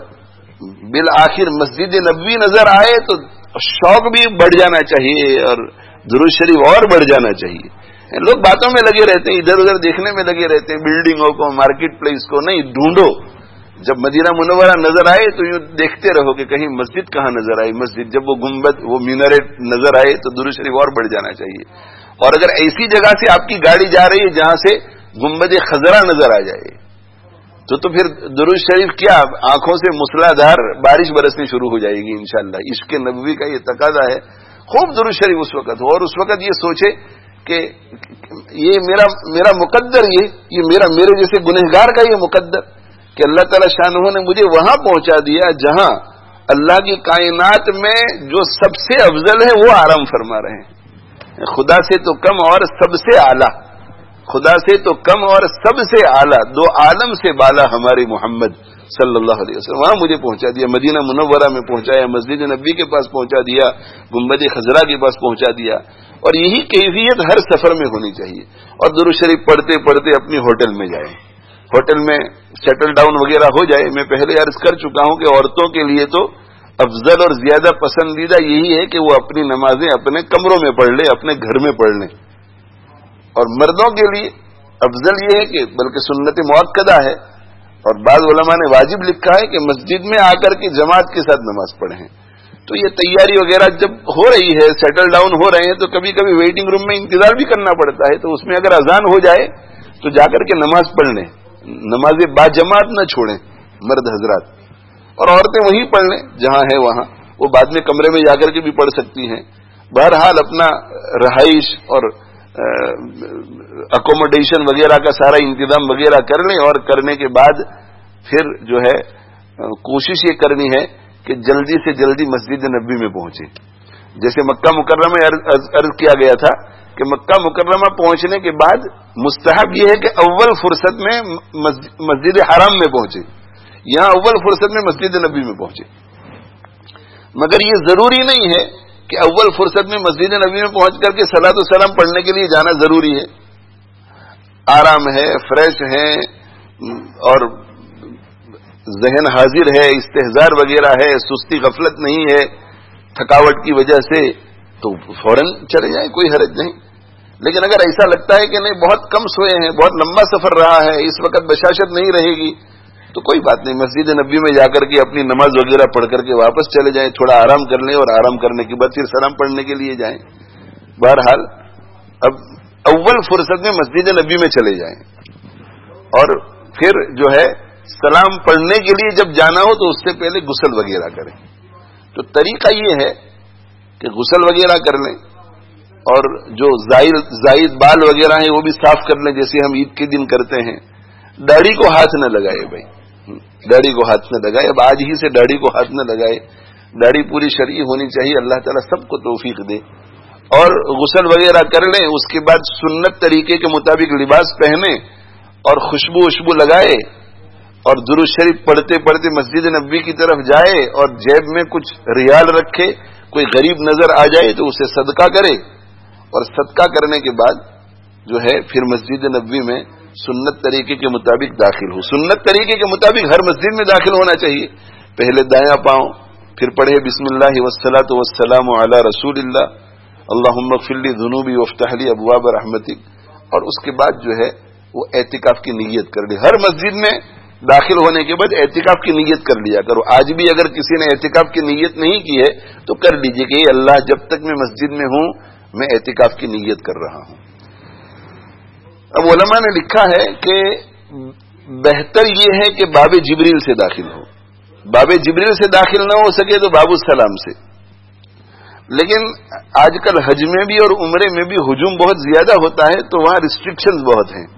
بالآخر مسجد نبوی نظر آئے تو شوق بھی بڑھ جانا چاہیے اور درود شریف اور بڑھ جانا چاہیے. لوگ باتوں میں لگے رہتے ہیں، ادھر ادھر دیکھنے میں لگے رہتے ہیں، بلڈنگوں کو، مارکیٹ پلیس کو. نہیں، ڈھونڈو. جب مدینہ منورہ نظر آئے تو یوں دیکھتے رہو کہ کہیں مسجد کہاں نظر آئی. مسجد جب وہ گنبد، وہ مینارٹ نظر آئے تو درود شریف اور بڑھ جانا چاہیے. اور اگر ایسی جگہ سے آپ کی گاڑی جا رہی ہے جہاں سے گنبد خضرا نظر آ جائے تو پھر درود شریف کیا آنکھوں سے موسلادھار بارش برسنی شروع ہو جائے گی انشاءاللہ. عشق نبوی کا یہ تقاضا ہے. خوب درود شریف اس وقت ہو، اور اس وقت یہ سوچے کہ یہ میرا مقدر، یہ میرے جیسے گنہگار کا یہ مقدر کہ اللہ تعالی شانہ نے مجھے وہاں پہنچا دیا جہاں اللہ کی کائنات میں جو سب سے افضل ہے وہ آرام فرما رہے ہیں. خدا سے تو کم اور سب سے اعلیٰ، خدا سے تو کم اور سب سے اعلیٰ، دو عالم سے بالا ہمارے محمد صلی اللہ علیہ وسلم. وہاں مجھے پہنچا دیا، مدینہ منورہ میں پہنچایا، مسجد نبی کے پاس پہنچا دیا، گنبد خضرا کے پاس پہنچا دیا. اور یہی کیفیت ہر سفر میں ہونی چاہیے. اور درود شریف پڑھتے پڑھتے اپنی ہوٹل میں جائیں، ہوٹل میں سیٹل ڈاؤن وغیرہ ہو جائے. میں پہلے عرض کر چکا ہوں کہ عورتوں کے لیے تو افضل اور زیادہ پسندیدہ یہی ہے کہ وہ اپنی نمازیں اپنے کمروں میں پڑھ لیں، اپنے گھر میں پڑھ لیں. اور مردوں کے لیے افضل یہ ہے کہ بلکہ سنت مؤکدہ ہے اور بعض علماء نے واجب لکھا ہے کہ مسجد میں آ کر کے جماعت کے ساتھ نماز پڑھیں. تو یہ تیاری وغیرہ جب ہو رہی ہے، سیٹل ڈاؤن ہو رہے ہیں، تو کبھی کبھی ویٹنگ روم میں انتظار بھی کرنا پڑتا ہے. تو اس میں اگر اذان ہو جائے تو جا کر کے نماز پڑھ لیں، نماز با جماعت نہ چھوڑیں مرد حضرات. اور عورتیں وہیں پڑھ لیں جہاں ہے وہاں، وہ بعد میں کمرے میں جا کر کے بھی پڑھ سکتی ہیں. بہرحال اپنا رہائش اور اکوموڈیشن وغیرہ کا سارا انتظام وغیرہ کر لیں. اور کرنے کے بعد پھر جو ہے کوشش یہ کرنی ہے کہ جلدی سے جلدی مسجد نبی میں پہنچے. جیسے مکہ مکرمہ عرض کیا گیا تھا کہ مکہ مکرمہ پہنچنے کے بعد مستحب یہ ہے کہ اول فرصت میں مسجد حرام میں پہنچے. یہاں اول فرصت میں مسجد نبی میں پہنچے. مگر یہ ضروری نہیں ہے کہ اول فرصت میں مسجد نبی میں پہنچ کر کے صلاۃ و سلام پڑھنے کے لیے جانا ضروری ہے. آرام ہے، فریش ہیں، اور ذہن حاضر ہے، استحضار وغیرہ ہے، سستی غفلت نہیں ہے تھکاوٹ کی وجہ سے، تو فوراً چلے جائیں، کوئی حرج نہیں۔ لیکن اگر ایسا لگتا ہے کہ نہیں بہت کم سوئے ہیں، بہت لمبا سفر رہا ہے، اس وقت بشاشت نہیں رہے گی، تو کوئی بات نہیں، مسجد نبوی میں جا کر کے اپنی نماز وغیرہ پڑھ کر کے واپس چلے جائیں، تھوڑا آرام کر لیں اور آرام کرنے کے بعد پھر سلام پڑھنے کے لیے جائیں۔ بہرحال اب اول فرصت میں مسجد نبوی میں چلے جائیں، اور پھر جو ہے سلام پڑھنے کے لیے جب جانا ہو تو اس سے پہلے غسل وغیرہ کریں۔ تو طریقہ یہ ہے کہ غسل وغیرہ کر لیں، اور جو زائد بال وغیرہ ہیں وہ بھی صاف کر لیں، جیسے ہم عید کے دن کرتے ہیں۔ داڑھی کو ہاتھ نہ لگائے بھائی، داڑھی کو ہاتھ نہ لگائے، اب آج ہی سے داڑھی کو ہاتھ نہ لگائے، داڑھی پوری شرعی ہونی چاہیے، اللہ تعالیٰ سب کو توفیق دے۔ اور غسل وغیرہ کر لیں، اس کے بعد سنت طریقے کے مطابق لباس پہنے اور خوشبو وشبو لگائے، اور درود شریف پڑھتے پڑھتے مسجد نبوی کی طرف جائے، اور جیب میں کچھ ریال رکھے، کوئی غریب نظر آ جائے تو اسے صدقہ کرے، اور صدقہ کرنے کے بعد جو ہے پھر مسجد نبوی میں سنت طریقے کے مطابق داخل ہو۔ سنت طریقے کے مطابق ہر مسجد میں داخل ہونا چاہیے، پہلے دایاں پاؤں، پھر پڑھے بسم اللہ والصلاۃ والسلام علی رسول اللہ، اللہم اغفر لی ذنوبی وافتح لی ابواب رحمتک، اور اس کے بعد جو ہے وہ اعتکاف کی نیت کر لی۔ ہر مسجد میں داخل ہونے کے بعد اعتکاف کی نیت کر لیا کرو۔ آج بھی اگر کسی نے اعتکاف کی نیت نہیں کی ہے تو کر لیجئے کہ اے اللہ جب تک میں مسجد میں ہوں میں اعتکاف کی نیت کر رہا ہوں۔ اب علماء نے لکھا ہے کہ بہتر یہ ہے کہ باب جبریل سے داخل ہو، باب جبریل سے داخل نہ ہو سکے تو باب السلام سے۔ لیکن آج کل حج میں بھی اور عمرے میں بھی ہجوم بہت زیادہ ہوتا ہے، تو وہاں ریسٹرکشنز بہت ہیں،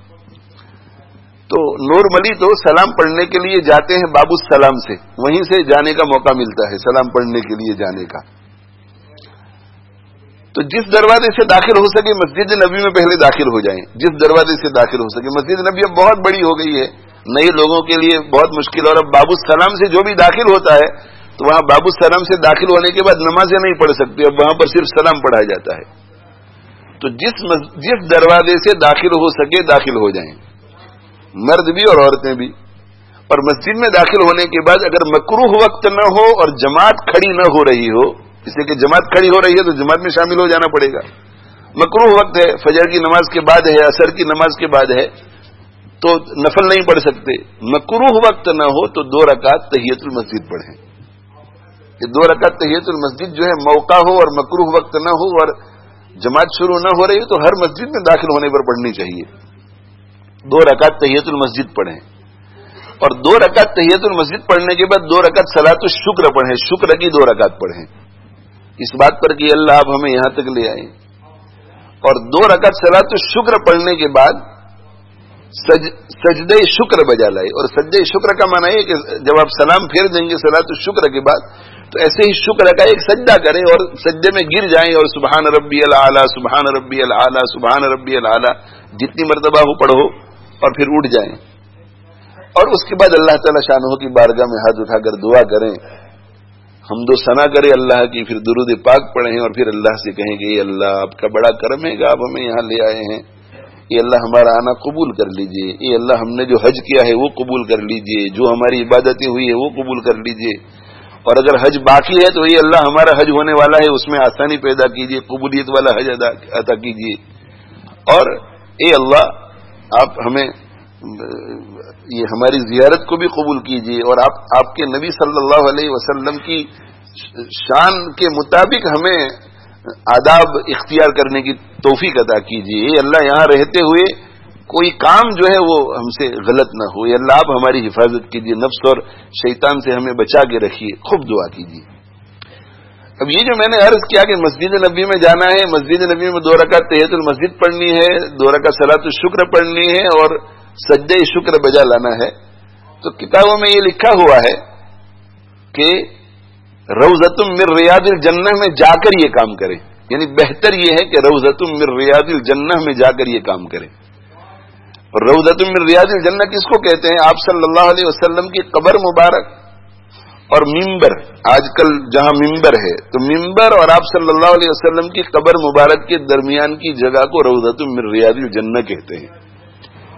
تو نارملی تو سلام پڑھنے کے لیے جاتے ہیں باب السلام سے، وہیں سے جانے کا موقع ملتا ہے سلام پڑھنے کے لیے جانے کا۔ تو جس دروازے سے داخل ہو سکے مسجد نبی میں پہلے داخل ہو جائیں، جس دروازے سے داخل ہو سکے۔ مسجد نبی اب بہت بڑی ہو گئی ہے، نئے لوگوں کے لیے بہت مشکل، اور اب باب السلام سے جو بھی داخل ہوتا ہے تو وہاں باب السلام سے داخل ہونے کے بعد نمازیں نہیں پڑھ سکتے، اب وہاں پر صرف سلام پڑھایا جاتا ہے۔ تو جس دروازے سے داخل ہو سکے داخل ہو جائیں، مرد بھی اور عورتیں بھی۔ اور مسجد میں داخل ہونے کے بعد اگر مکروہ وقت نہ ہو اور جماعت کھڑی نہ ہو رہی ہو، اس لیے کہ جماعت کھڑی ہو رہی ہے تو جماعت میں شامل ہو جانا پڑے گا، مکروہ وقت ہے، فجر کی نماز کے بعد ہے، عصر کی نماز کے بعد ہے، تو نفل نہیں پڑھ سکتے، مکروہ وقت نہ ہو تو 2 رکعت تحیۃ المسجد پڑھیں۔ یہ 2 رکعت تحیۃ المسجد جو ہے موقع ہو اور مکروہ وقت نہ ہو اور جماعت شروع نہ ہو رہی ہو تو ہر مسجد میں داخل ہونے پر پڑھنی چاہیے۔ 2 رکعت تحیۃ المسجد پڑھیں، اور 2 رکعت تحیۃ المسجد پڑھنے کے بعد 2 رکعت صلاۃ الشکر پڑھیں، شکر کی 2 رکعت پڑھیں، اس بات پر کہ اللہ آپ ہمیں یہاں تک لے آئے۔ اور 2 رکعت صلاۃ الشکر پڑھنے کے بعد سجدہ شکر بجا لائے، اور سجدہ شکر کا معنی ہے کہ جب آپ سلام پھیر دیں گے صلاۃ الشکر کے بعد تو ایسے ہی شکر کا ایک سجدہ کریں اور سجدے میں گر جائیں، اور سبحان ربی العالی سبحان ربی العالی سبحان ربی العالی جتنی مرتبہ ہو پڑھو، اور پھر اٹھ جائیں، اور اس کے بعد اللہ تعالی شانہ کی بارگاہ میں ہاتھ اٹھا کر دعا کریں، حمد و ثنا کریں اللہ کی، پھر درود پاک پڑھیں، اور پھر اللہ سے کہیں کہ اے اللہ آپ کا بڑا کرم ہے کہ آپ ہمیں یہاں لے آئے ہیں، اے اللہ ہمارا آنا قبول کر لیجئے، اے اللہ ہم نے جو حج کیا ہے وہ قبول کر لیجئے، جو ہماری عبادتیں ہوئی ہے وہ قبول کر لیجئے، اور اگر حج باقی ہے تو اے اللہ ہمارا حج ہونے والا ہے اس میں آسانی پیدا کیجئے، قبولیت والا حج عطا کیجئے، اور اے اللہ آپ ہمیں یہ ہماری زیارت کو بھی قبول کیجئے، اور آپ کے نبی صلی اللہ علیہ وسلم کی شان کے مطابق ہمیں آداب اختیار کرنے کی توفیق عطا کیجئے، اے اللہ یہاں رہتے ہوئے کوئی کام جو ہے وہ ہم سے غلط نہ ہو، اے اللہ آپ ہماری حفاظت کیجئے، نفس اور شیطان سے ہمیں بچا کے رکھیے، خوب دعا کیجئے۔ اب یہ جو میں نے عرض کیا کہ مسجد نبوی میں جانا ہے، مسجد نبوی میں 2 رکعت تحیۃ المسجد پڑھنی ہے، 2 رکعت صلاۃ الشکر پڑھنی ہے، اور سجدہ شکر بجا لانا ہے، تو کتابوں میں یہ لکھا ہوا ہے کہ روضۃ من ریاض الجنہ میں جا کر یہ کام کریں، یعنی بہتر یہ ہے کہ روضۃ من ریاض الجنہ میں جا کر یہ کام کریں۔ اور روضۃ من ریاض الجنہ کس کو کہتے ہیں؟ آپ صلی اللہ علیہ وسلم کی قبر مبارک اور ممبر، آج کل جہاں ممبر ہے تو ممبر اور آپ صلی اللہ علیہ وسلم کی قبر مبارک کے درمیان کی جگہ کو روضۃ من ریاض الجنہ کہتے ہیں۔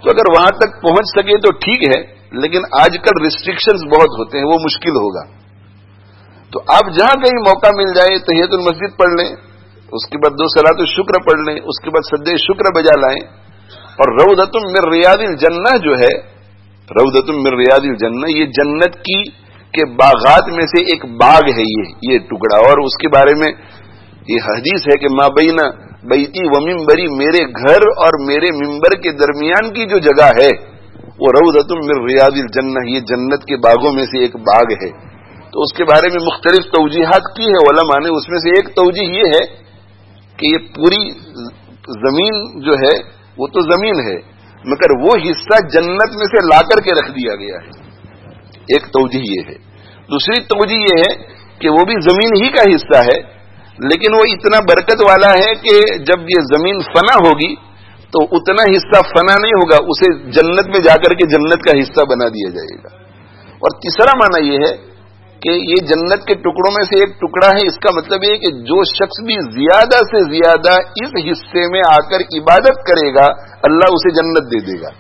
تو اگر وہاں تک پہنچ سکے تو ٹھیک ہے، لیکن آج کل ریسٹرکشنز بہت ہوتے ہیں، وہ مشکل ہوگا. تو آپ جہاں کہیں موقع مل جائے تحیۃ المسجد پڑھ لیں، اس کے بعد 2 صلاۃ الشکر پڑھ لیں، اس کے بعد سجدہ شکر بجا لائیں. اور روضۃ من ریاض الجنہ جو ہے، روضۃ من ریاض الجنہ، یہ جنت کے باغات میں سے ایک باغ ہے یہ ٹکڑا. اور اس کے بارے میں یہ حدیث ہے کہ ما بین بیتی و منبری، میرے گھر اور میرے منبر کے درمیان کی جو جگہ ہے وہ روضۃ من ریاض الجنہ، یہ جنت کے باغوں میں سے ایک باغ ہے. تو اس کے بارے میں مختلف توجیحات کی ہے علماء نے. اس میں سے ایک توجیح یہ ہے کہ یہ پوری زمین جو ہے وہ تو زمین ہے، مگر وہ حصہ جنت میں سے لا کر کے رکھ دیا گیا ہے. ایک توجیح یہ ہے. دوسری توجیح یہ ہے کہ وہ بھی زمین ہی کا حصہ ہے، لیکن وہ اتنا برکت والا ہے کہ جب یہ زمین فنا ہوگی تو اتنا حصہ فنا نہیں ہوگا، اسے جنت میں جا کر کے جنت کا حصہ بنا دیا جائے گا. اور تیسرا معنی یہ ہے کہ یہ جنت کے ٹکڑوں میں سے ایک ٹکڑا ہے. اس کا مطلب یہ کہ جو شخص بھی زیادہ سے زیادہ اس حصے میں آ کر عبادت کرے گا اللہ اسے جنت دے دے گا.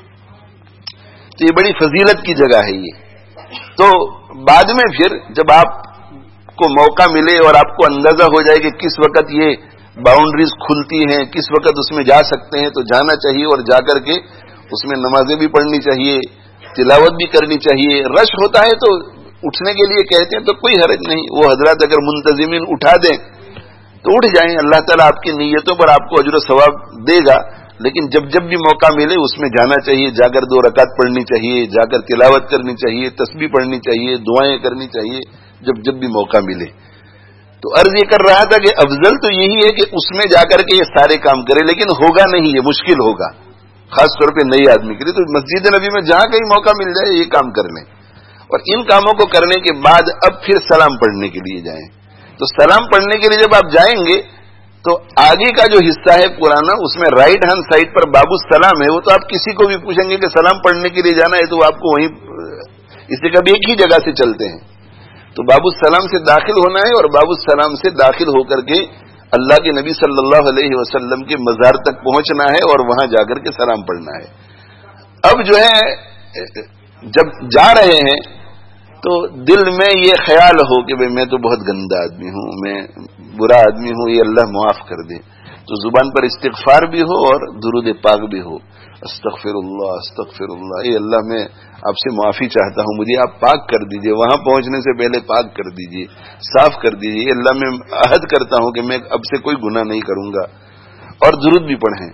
تو یہ بڑی فضیلت کی جگہ ہے یہ. تو بعد میں پھر جب آپ کو موقع ملے اور آپ کو اندازہ ہو جائے کہ کس وقت یہ باؤنڈریز کھلتی ہیں، کس وقت اس میں جا سکتے ہیں، تو جانا چاہیے اور جا کر کے اس میں نمازیں بھی پڑھنی چاہیے، تلاوت بھی کرنی چاہیے. رش ہوتا ہے تو اٹھنے کے لیے کہتے ہیں تو کوئی حرج نہیں، وہ حضرات اگر منتظمین اٹھا دیں تو اٹھ جائیں، اللہ تعالیٰ آپ کی نیتوں پر آپ کو اجر و ثواب دے گا. لیکن جب بھی موقع ملے اس میں جانا چاہیے، جا کر 2 رکعت پڑھنی چاہیے، جا کر تلاوت کرنی چاہیے، تسبیح پڑھنی چاہیے، دعائیں کرنی چاہیے جب بھی موقع ملے. تو عرض یہ کر رہا تھا کہ افضل تو یہی ہے کہ اس میں جا کر کے یہ سارے کام کرے، لیکن ہوگا نہیں، یہ مشکل ہوگا خاص طور پہ نئے آدمی کے لیے. تو مسجد نبی میں جہاں کہیں موقع مل جائے یہ کام کر لیں. اور ان کاموں کو کرنے کے بعد اب پھر سلام پڑھنے کے لیے جائیں. تو سلام پڑھنے کے لیے جب آپ جائیں گے تو آگے کا جو حصہ ہے پرانا، اس میں رائٹ ہینڈ سائڈ پر باب السلام ہے. وہ تو آپ کسی کو بھی پوچھیں گے کہ سلام پڑھنے کے لیے جانا ہے تو آپ کو وہیں اس سے کبھی ایک ہی جگہ سے چلتے ہیں. تو باب السلام سے داخل ہونا ہے اور باب السلام سے داخل ہو کر کے اللہ کے نبی صلی اللہ علیہ وسلم کے مزار تک پہنچنا ہے اور وہاں جا کر کے سلام پڑھنا ہے. اب جو ہے جب جا رہے ہیں تو دل میں یہ خیال ہو کہ بھئی میں تو بہت گندا آدمی ہوں، میں برا آدمی ہوں، یہ اللہ معاف کر دے. تو زبان پر استغفار بھی ہو اور درود پاک بھی ہو. استغفر اللہ استغفر اللہ، اے اللہ میں آپ سے معافی چاہتا ہوں، مجھے آپ پاک کر دیجئے، وہاں پہنچنے سے پہلے پاک کر دیجئے، صاف کر دیجئے. اے اللہ میں عہد کرتا ہوں کہ میں اب سے کوئی گناہ نہیں کروں گا. اور درود بھی پڑھیں،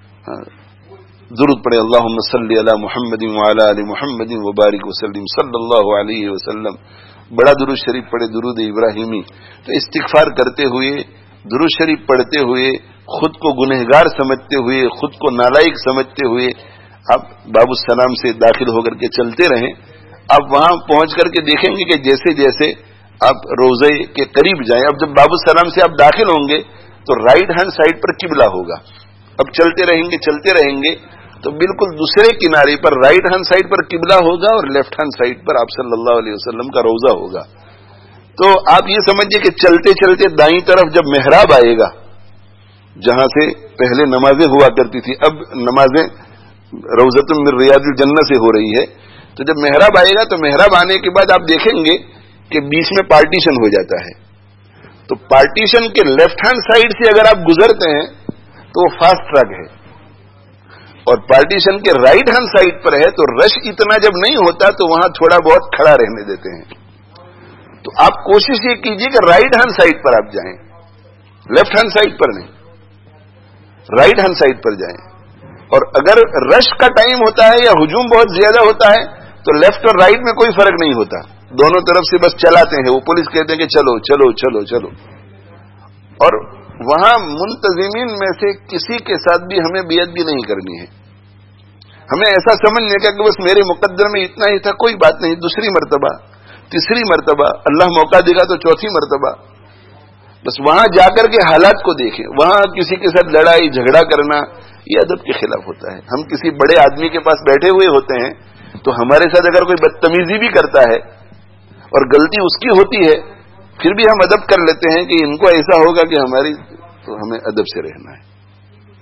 درود پڑھیں. اللہم صلی علی محمد وعلی آل محمد وبارک وسلم صلی اللہ علیہ وسلم. بڑا درود شریف پڑھے، درود ابراہیمی. تو استغفار کرتے ہوئے، درود شریف پڑھتے ہوئے، خود کو گنہگار سمجھتے ہوئے، خود کو نالائق سمجھتے ہوئے آپ باب السلام سے داخل ہو کر کے چلتے رہیں. آپ وہاں پہنچ کر کے دیکھیں گے کہ جیسے جیسے آپ روضے کے قریب جائیں، اب جب باب السلام سے آپ داخل ہوں گے تو رائٹ ہینڈ سائڈ پر قبلہ ہوگا. اب چلتے رہیں گے تو بالکل دوسرے کنارے پر رائٹ ہینڈ سائڈ پر قبلہ ہوگا اور لیفٹ ہینڈ سائڈ پر آپ صلی اللہ علیہ وسلم کا روضہ ہوگا. تو آپ یہ سمجھیے کہ چلتے چلتے دائیں طرف جب محراب آئے گا، جہاں سے پہلے نمازیں ہوا کرتی تھی، اب نمازیں روضۃ من ریاض الجنہ سے ہو رہی ہے. تو جب محراب آئے گا تو محراب آنے کے بعد آپ دیکھیں گے کہ بیچ میں پارٹیشن ہو جاتا ہے. تو پارٹیشن کے لیفٹ ہینڈ سائڈ سے اگر آپ گزرتے ہیں تو وہ فاسٹ ٹریک ہے، اور پارٹیشن کے رائٹ ہینڈ سائڈ پر ہے تو رش اتنا جب نہیں ہوتا تو وہاں تھوڑا بہت کھڑا رہنے دیتے ہیں. تو آپ کوشش یہ کیجئے کہ رائٹ ہینڈ سائڈ پر آپ جائیں، لیفٹ ہینڈ سائڈ پر نہیں، رائٹ ہینڈ سائڈ پر جائیں. اور اگر رش کا ٹائم ہوتا ہے یا ہجوم بہت زیادہ ہوتا ہے تو لیفٹ اور رائٹ میں کوئی فرق نہیں ہوتا، دونوں طرف سے بس چلاتے ہیں. وہ پولیس کہتے ہیں کہ چلو چلو چلو چلو. اور وہاں منتظمین میں سے کسی کے ساتھ بھی ہمیں بیعت بھی نہیں کرنی ہے. ہمیں ایسا سمجھنے کا کہ بس میرے مقدر میں اتنا ہی تھا، کوئی بات نہیں، دوسری مرتبہ، تیسری مرتبہ، اللہ موقع دے گا تو چوتھی مرتبہ. بس وہاں جا کر کے حالات کو دیکھیں. وہاں کسی کے ساتھ لڑائی جھگڑا کرنا یہ ادب کے خلاف ہوتا ہے. ہم کسی بڑے آدمی کے پاس بیٹھے ہوئے ہوتے ہیں تو ہمارے ساتھ اگر کوئی بدتمیزی بھی کرتا ہے اور غلطی اس کی ہوتی ہے پھر بھی ہم ادب کر لیتے ہیں کہ ان کو ایسا ہوگا کہ ہماری، تو ہمیں ادب سے رہنا ہے.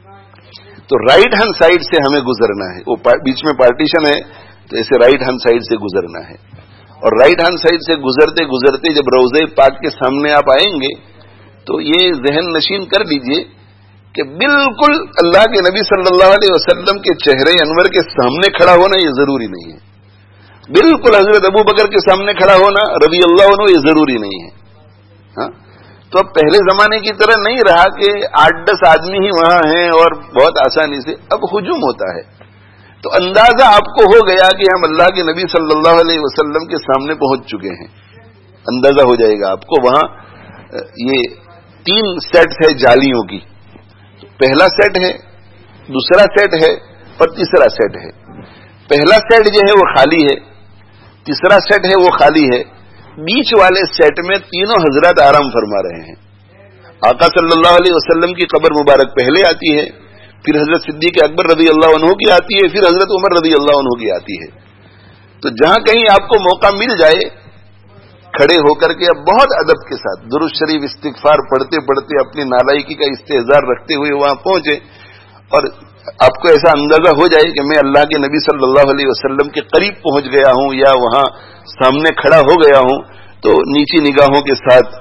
تو رائٹ ہینڈ سائڈ سے ہمیں گزرنا ہے. وہ بیچ میں پارٹیشن ہے تو ایسے رائٹ ہینڈ سائڈ سے گزرنا ہے. اور رائٹ ہینڈ سائڈ سے گزرتے گزرتے جب روضہ پاک کے سامنے آپ آئیں گے تو یہ ذہن نشین کر لیجئے کہ بالکل اللہ کے نبی صلی اللہ علیہ وسلم کے چہرے انور کے سامنے کھڑا ہونا یہ ضروری نہیں ہے. بالکل حضرت ابو بکر کے سامنے کھڑا ہونا رضی اللہ عنہ یہ ضروری نہیں ہے. ہاں تو اب پہلے زمانے کی طرح نہیں رہا کہ 8-10 آدمی ہی وہاں ہیں اور بہت آسانی سے اب ہجوم ہوتا ہے. تو اندازہ آپ کو ہو گیا کہ ہم اللہ کے نبی صلی اللہ علیہ وسلم کے سامنے پہنچ چکے ہیں. اندازہ ہو جائے گا آپ کو. وہاں یہ 3 سیٹ ہے جالیوں کی. پہلا سیٹ ہے, دوسرا سیٹ ہے اور تیسرا سیٹ ہے. پہلا سیٹ جو ہے وہ خالی ہے, تیسرا سیٹ ہے وہ خالی ہے. بیچ والے سیٹ میں تینوں حضرات آرام فرما رہے ہیں. آقا صلی اللہ علیہ وسلم کی قبر مبارک پہلے آتی ہے, پھر حضرت صدیق اکبر رضی اللہ عنہ کی آتی ہے, پھر حضرت عمر رضی اللہ عنہ کی آتی ہے. تو جہاں کہیں آپ کو موقع مل جائے کھڑے ہو کر کے اب بہت ادب کے ساتھ درود شریف استغفار پڑھتے پڑھتے اپنی نالائکی کا استحضار رکھتے ہوئے وہاں پہنچے اور آپ کو ایسا اندازہ ہو جائے کہ میں اللہ کے نبی صلی اللہ علیہ وسلم کے قریب پہنچ گیا ہوں یا وہاں سامنے کھڑا ہو گیا ہوں, تو نیچی نگاہوں کے ساتھ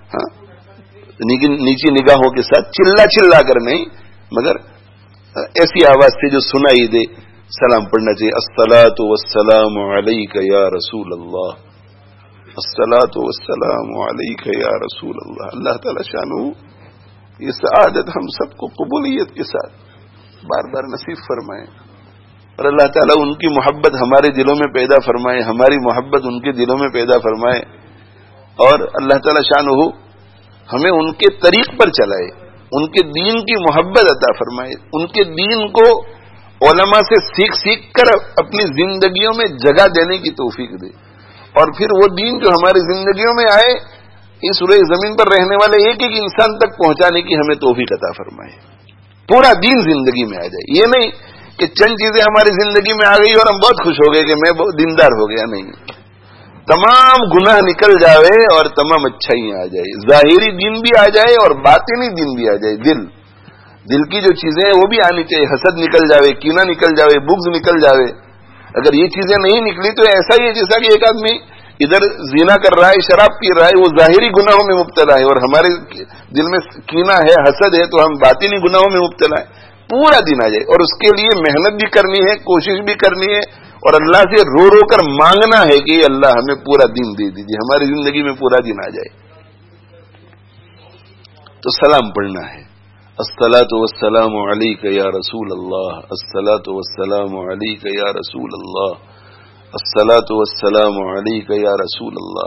نیچی نگاہوں کے ساتھ چلا کر نہیں مگر ایسی آواز سے جو سنائی دے سلام پڑھنا چاہیے. الصلاۃ والسلام علیک یا رسول اللہ, الصلاۃ والسلام علیک یا رسول اللہ. اللہ تعالی شانہ یہ سعادت ہم سب کو قبولیت کے ساتھ بار بار نصیب فرمائے اور اللہ تعالیٰ ان کی محبت ہمارے دلوں میں پیدا فرمائے, ہماری محبت ان کے دلوں میں پیدا فرمائے اور اللہ تعالیٰ شانہ ہمیں ان کے طریق پر چلائے, ان کے دین کی محبت عطا فرمائے, ان کے دین کو علماء سے سیکھ کر اپنی زندگیوں میں جگہ دینے کی توفیق دے اور پھر وہ دین جو ہماری زندگیوں میں آئے اس روئے زمین پر رہنے والے ایک ایک انسان تک پہنچانے کی ہمیں توفیق عطا فرمائے. پورا دین زندگی میں آ جائے. یہ نہیں کہ چند چیزیں ہماری زندگی میں آ گئی اور ہم بہت خوش ہو گئے کہ میں دیندار ہو گیا. نہیں, تمام گناہ نکل جائے اور تمام اچھائیاں آ جائے. ظاہری دین بھی آ جائے اور باطنی دین بھی آ جائے. دل کی جو چیزیں ہیں وہ بھی آنی چاہیے. حسد نکل جاوے, کینہ نکل جاوے, بغض نکل جاوے. اگر یہ چیزیں نہیں نکلی تو ایسا ہی ہے جیسا کہ ایک آدمی ادھر زنا کر رہا ہے, شراب پی رہا ہے, وہ ظاہری گناہوں میں مبتلا ہے اور ہمارے دل میں کینہ ہے, حسد ہے, تو ہم باطنی گناہوں میں مبتلا ہے. پورا دن آ جائے اور اس کے لیے محنت بھی کرنی ہے, کوشش بھی کرنی ہے اور اللہ سے رو رو کر مانگنا ہے کہ اللہ ہمیں پورا دن دے دیجیے, ہماری زندگی میں پورا دن آ جائے. تو سلام پڑھنا ہے. الصلاۃ والسلام علیک یا رسول اللہ, الصلاۃ والسلام علیک یا رسول اللہ, الصلاۃ والسلام علیک یا رسول اللہ.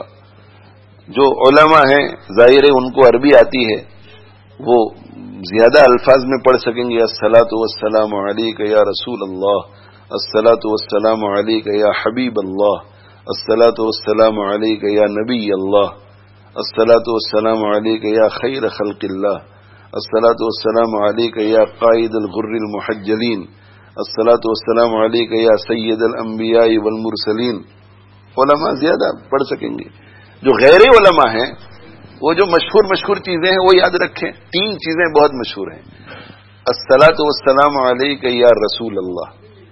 جو علماء ہیں ظاہر ہے ان کو عربی آتی ہے, وہ زیادہ الفاظ میں پڑھ سکیں گے. الصلاۃ والسلام علیک یا رسول اللہ, الصلاۃ والسلام علیک یا حبیب اللہ, الصلاۃ والسلام علیک یا نبی اللہ, الصلاۃ والسلام علیک یا خیر خلق اللہ, الصلاۃ والسلام علیک یا قائد الغر المحجلین, الصلاۃ والسلام علیک یا سید الانبیاء والمرسلین. علماء زیادہ پڑھ سکیں گے. جو غیر علماء ہیں وہ جو مشہور چیزیں ہیں وہ یاد رکھیں. 3 چیزیں بہت مشہور ہیں. الصلاۃ والسلام علیک یا رسول اللہ,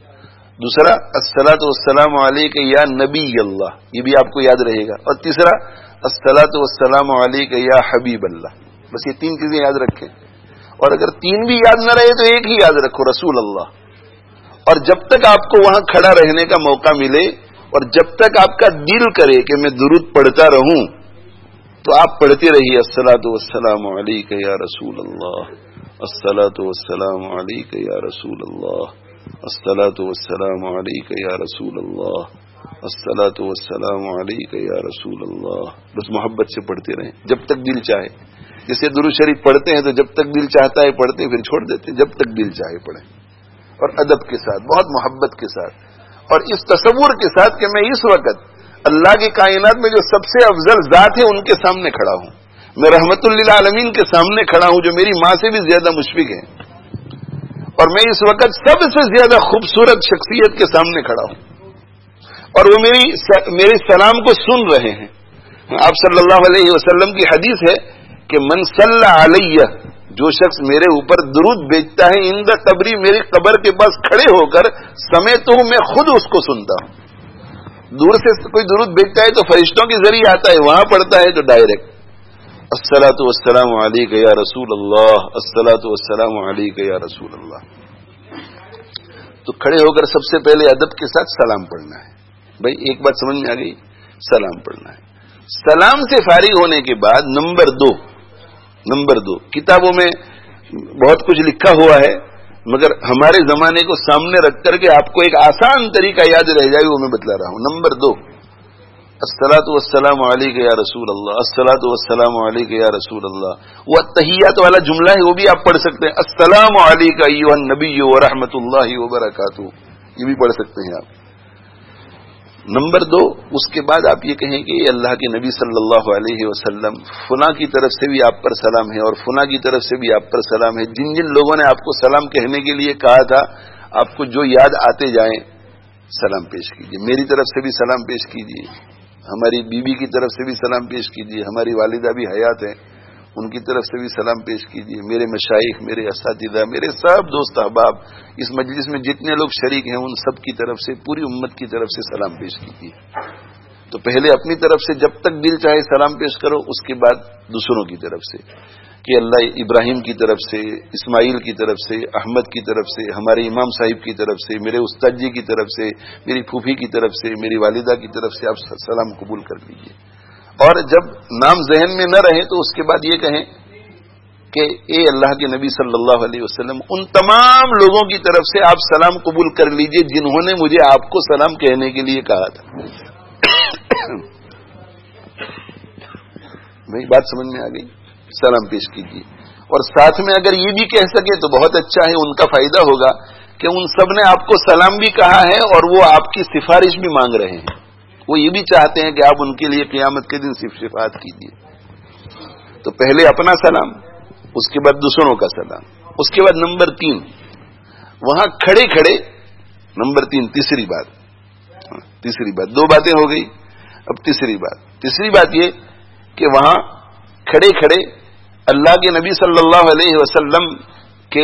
دوسرا الصلاۃ والسلام علیک یا نبی اللہ, یہ بھی آپ کو یاد رہے گا, اور تیسرا الصلاۃ والسلام علیک یا حبیب اللہ. بس یہ 3 چیزیں یاد رکھیں. اور اگر 3 بھی یاد نہ رہے تو ایک ہی یاد رکھو, رسول اللہ. اور جب تک آپ کو وہاں کھڑا رہنے کا موقع ملے اور جب تک آپ کا دل کرے کہ میں درود پڑھتا رہوں تو آپ پڑھتے رہیے. الصلاۃ والسلام علیک یا رسول اللہ, الصلاۃ والسلام علیک یا رسول اللہ, الصلاۃ والسلام علیک یا رسول اللہ, الصلاۃ والسلام علیک یا رسول اللہ. بس محبت سے پڑھتے رہیں جب تک دل چاہے. جیسے درود شریف پڑھتے ہیں تو جب تک دل چاہتا ہے پڑھتے ہیں, پھر چھوڑ دیتے ہیں. جب تک دل چاہے پڑھیں اور ادب کے ساتھ, بہت محبت کے ساتھ اور اس تصور کے ساتھ کہ میں اس وقت اللہ کی کائنات میں جو سب سے افضل ذات ہے ان کے سامنے کھڑا ہوں. میں رحمت للعالمین کے سامنے کھڑا ہوں جو میری ماں سے بھی زیادہ مشفق ہے, اور میں اس وقت سب سے زیادہ خوبصورت شخصیت کے سامنے کھڑا ہوں اور وہ میری سلام کو سن رہے ہیں. آپ صلی اللہ علیہ وسلم کی حدیث ہے کہ من صلی علیہ جو شخص میرے اوپر درود بھیجتا ہے عند قبری، میری قبر کے پاس کھڑے ہو کر، سمیت ہوں میں خود اس کو سنتا ہوں. دور سے کوئی درود بھیجتا ہے تو فرشتوں کے ذریعے آتا ہے، وہاں پڑھتا ہے تو ڈائریکٹ الصلاۃ والسلام علیک یا رسول اللہ، الصلاۃ والسلام علیک یا رسول اللہ. تو کھڑے ہو کر سب سے پہلے ادب کے ساتھ سلام پڑھنا ہے. بھائی ایک بات سمجھ میں آ گئی، سلام پڑھنا ہے. سلام سے فارغ ہونے کے بعد نمبر دو کتابوں میں بہت کچھ لکھا ہوا ہے، مگر ہمارے زمانے کو سامنے رکھ کر کے آپ کو ایک آسان طریقہ یاد رہ جائے وہ میں بتلا رہا ہوں. نمبر 2، الصلاۃ والسلام علیک یا رسول اللہ، الصلاۃ والسلام علیک یا رسول اللہ. وہ التحیات والا جملہ ہے وہ بھی آپ پڑھ سکتے ہیں، السلام علیک ایھا النبی ورحمۃ اللہ وبرکاتہ، یہ بھی پڑھ سکتے ہیں آپ. نمبر 2، اس کے بعد آپ یہ کہیں کہ اللہ کے نبی صلی اللہ علیہ وسلم فلاں کی طرف سے بھی آپ پر سلام ہے اور فلاں کی طرف سے بھی آپ پر سلام ہے. جن جن لوگوں نے آپ کو سلام کہنے کے لیے کہا تھا، آپ کو جو یاد آتے جائیں سلام پیش کیجیے. میری طرف سے بھی سلام پیش کیجیے، ہماری بیوی کی طرف سے بھی سلام پیش کیجیے، ہماری والدہ بھی حیات ہیں ان کی طرف سے بھی سلام پیش کیجیے. میرے مشائخ، میرے اساتذہ، میرے سب دوست احباب، اس مجلس میں جتنے لوگ شریک ہیں ان سب کی طرف سے، پوری امت کی طرف سے سلام پیش کیجیے. تو پہلے اپنی طرف سے جب تک دل چاہے سلام پیش کرو، اس کے بعد دوسروں کی طرف سے کہ اللہ ابراہیم کی طرف سے، اسماعیل کی طرف سے، احمد کی طرف سے، ہمارے امام صاحب کی طرف سے، میرے استاد جی کی طرف سے، میری پھوپھی کی طرف سے، میری والدہ کی طرف سے آپ سلام قبول کر لیجیے. اور جب نام ذہن میں نہ رہے تو اس کے بعد یہ کہیں کہ اے اللہ کے نبی صلی اللہ علیہ وسلم، ان تمام لوگوں کی طرف سے آپ سلام قبول کر لیجئے جنہوں نے مجھے آپ کو سلام کہنے کے لیے کہا تھا. بھائی بات سمجھ میں آ گئی؟ سلام پیش کیجیے. اور ساتھ میں اگر یہ بھی کہہ سکے تو بہت اچھا ہے، ان کا فائدہ ہوگا کہ ان سب نے آپ کو سلام بھی کہا ہے اور وہ آپ کی سفارش بھی مانگ رہے ہیں. وہ یہ بھی چاہتے ہیں کہ آپ ان کے لیے قیامت کے دن شفاعت کیجیے. تو پہلے اپنا سلام، اس کے بعد دوسروں کا سلام. اس کے بعد نمبر 3، وہاں کھڑے کھڑے، نمبر 3 تیسری بات 2 باتیں ہو گئی. اب تیسری بات یہ کہ وہاں کھڑے کھڑے اللہ کے نبی صلی اللہ علیہ وسلم کے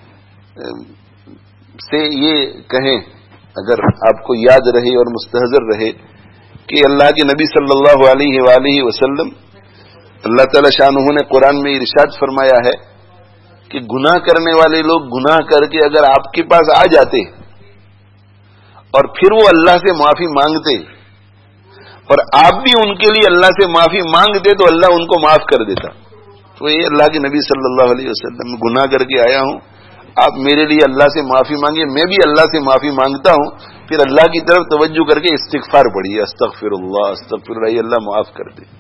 سے یہ کہیں، اگر آپ کو یاد رہے اور مستحضر رہے کہ اللہ کے نبی صلی اللہ علیہ وآلہ وسلم، اللہ تعالی شانہ نے قرآن میں ارشاد فرمایا ہے کہ گناہ کرنے والے لوگ گناہ کر کے اگر آپ کے پاس آ جاتے اور پھر وہ اللہ سے معافی مانگتے اور آپ بھی ان کے لیے اللہ سے معافی مانگتے تو اللہ ان کو معاف کر دیتا. تو یہ اللہ کے نبی صلی اللہ علیہ وسلم، گناہ کر کے آیا ہوں، آپ میرے لیے اللہ سے معافی مانگے، میں بھی اللہ سے معافی مانگتا ہوں. پھر اللہ کی طرف توجہ کر کے استغفار پڑھیے، استغفر اللہ استغفر اللہ، اللہ معاف کر دے.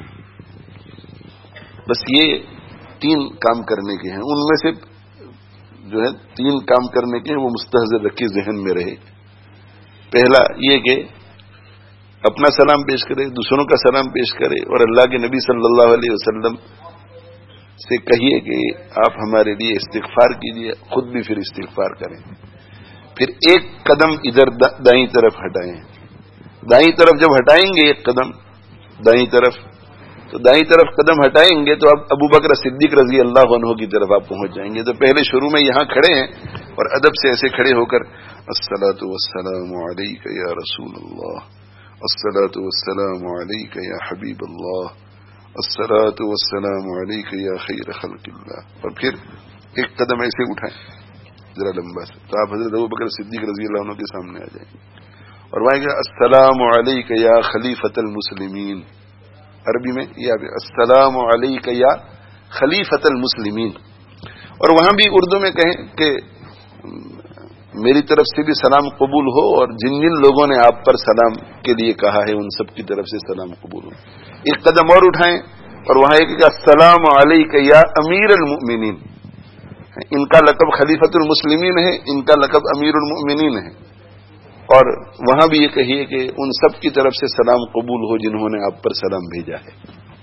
بس یہ 3 کام کرنے کے ہیں. ان میں سے جو ہے 3 کام کرنے کے ہیں، وہ مستحضر رکھے، ذہن میں رہے. پہلا یہ کہ اپنا سلام پیش کرے، دوسروں کا سلام پیش کرے، اور اللہ کے نبی صلی اللہ علیہ وسلم سے کہیے کہ آپ ہمارے لیے استغفار کیجیے، خود بھی پھر استغفار کریں. پھر ایک قدم ادھر دائیں طرف ہٹائیں. دائیں طرف جب ہٹائیں گے ایک قدم دائیں طرف، تو دائیں طرف قدم ہٹائیں گے تو اب ابو بکر صدیق رضی اللہ عنہ کی طرف آپ پہنچ جائیں گے. تو پہلے شروع میں یہاں کھڑے ہیں اور ادب سے ایسے کھڑے ہو کر الصلاۃ والسلام علیک یا رسول اللہ، الصلاۃ والسلام علیک یا حبیب اللہ، الصلاۃ والسلام علیک یا خیر خلق اللہ. اور پھر ایک قدم ایسے اٹھائیں ذرا لمبا سے، تو آپ حضرت ابو بکر صدیق رضی اللہ عنہ کے سامنے آ جائیں گے اور وہاں کہ السلام علیک یا خلیفۃ المسلمین. عربی میں یہ السلام علیک یا خلیفۃ المسلمین. اور وہاں بھی اردو میں کہیں کہ میری طرف سے بھی سلام قبول ہو اور جن جن لوگوں نے آپ پر سلام کے لیے کہا ہے ان سب کی طرف سے سلام قبول ہو. ایک قدم اور اٹھائیں اور وہاں ایک کہ السلام علیک یا امیر المؤمنین. ان کا لقب خلیفۃ المسلمین ہے، ان کا لقب امیر المؤمنین ہے. اور وہاں بھی یہ کہیے کہ ان سب کی طرف سے سلام قبول ہو جنہوں نے آپ پر سلام بھیجا ہے.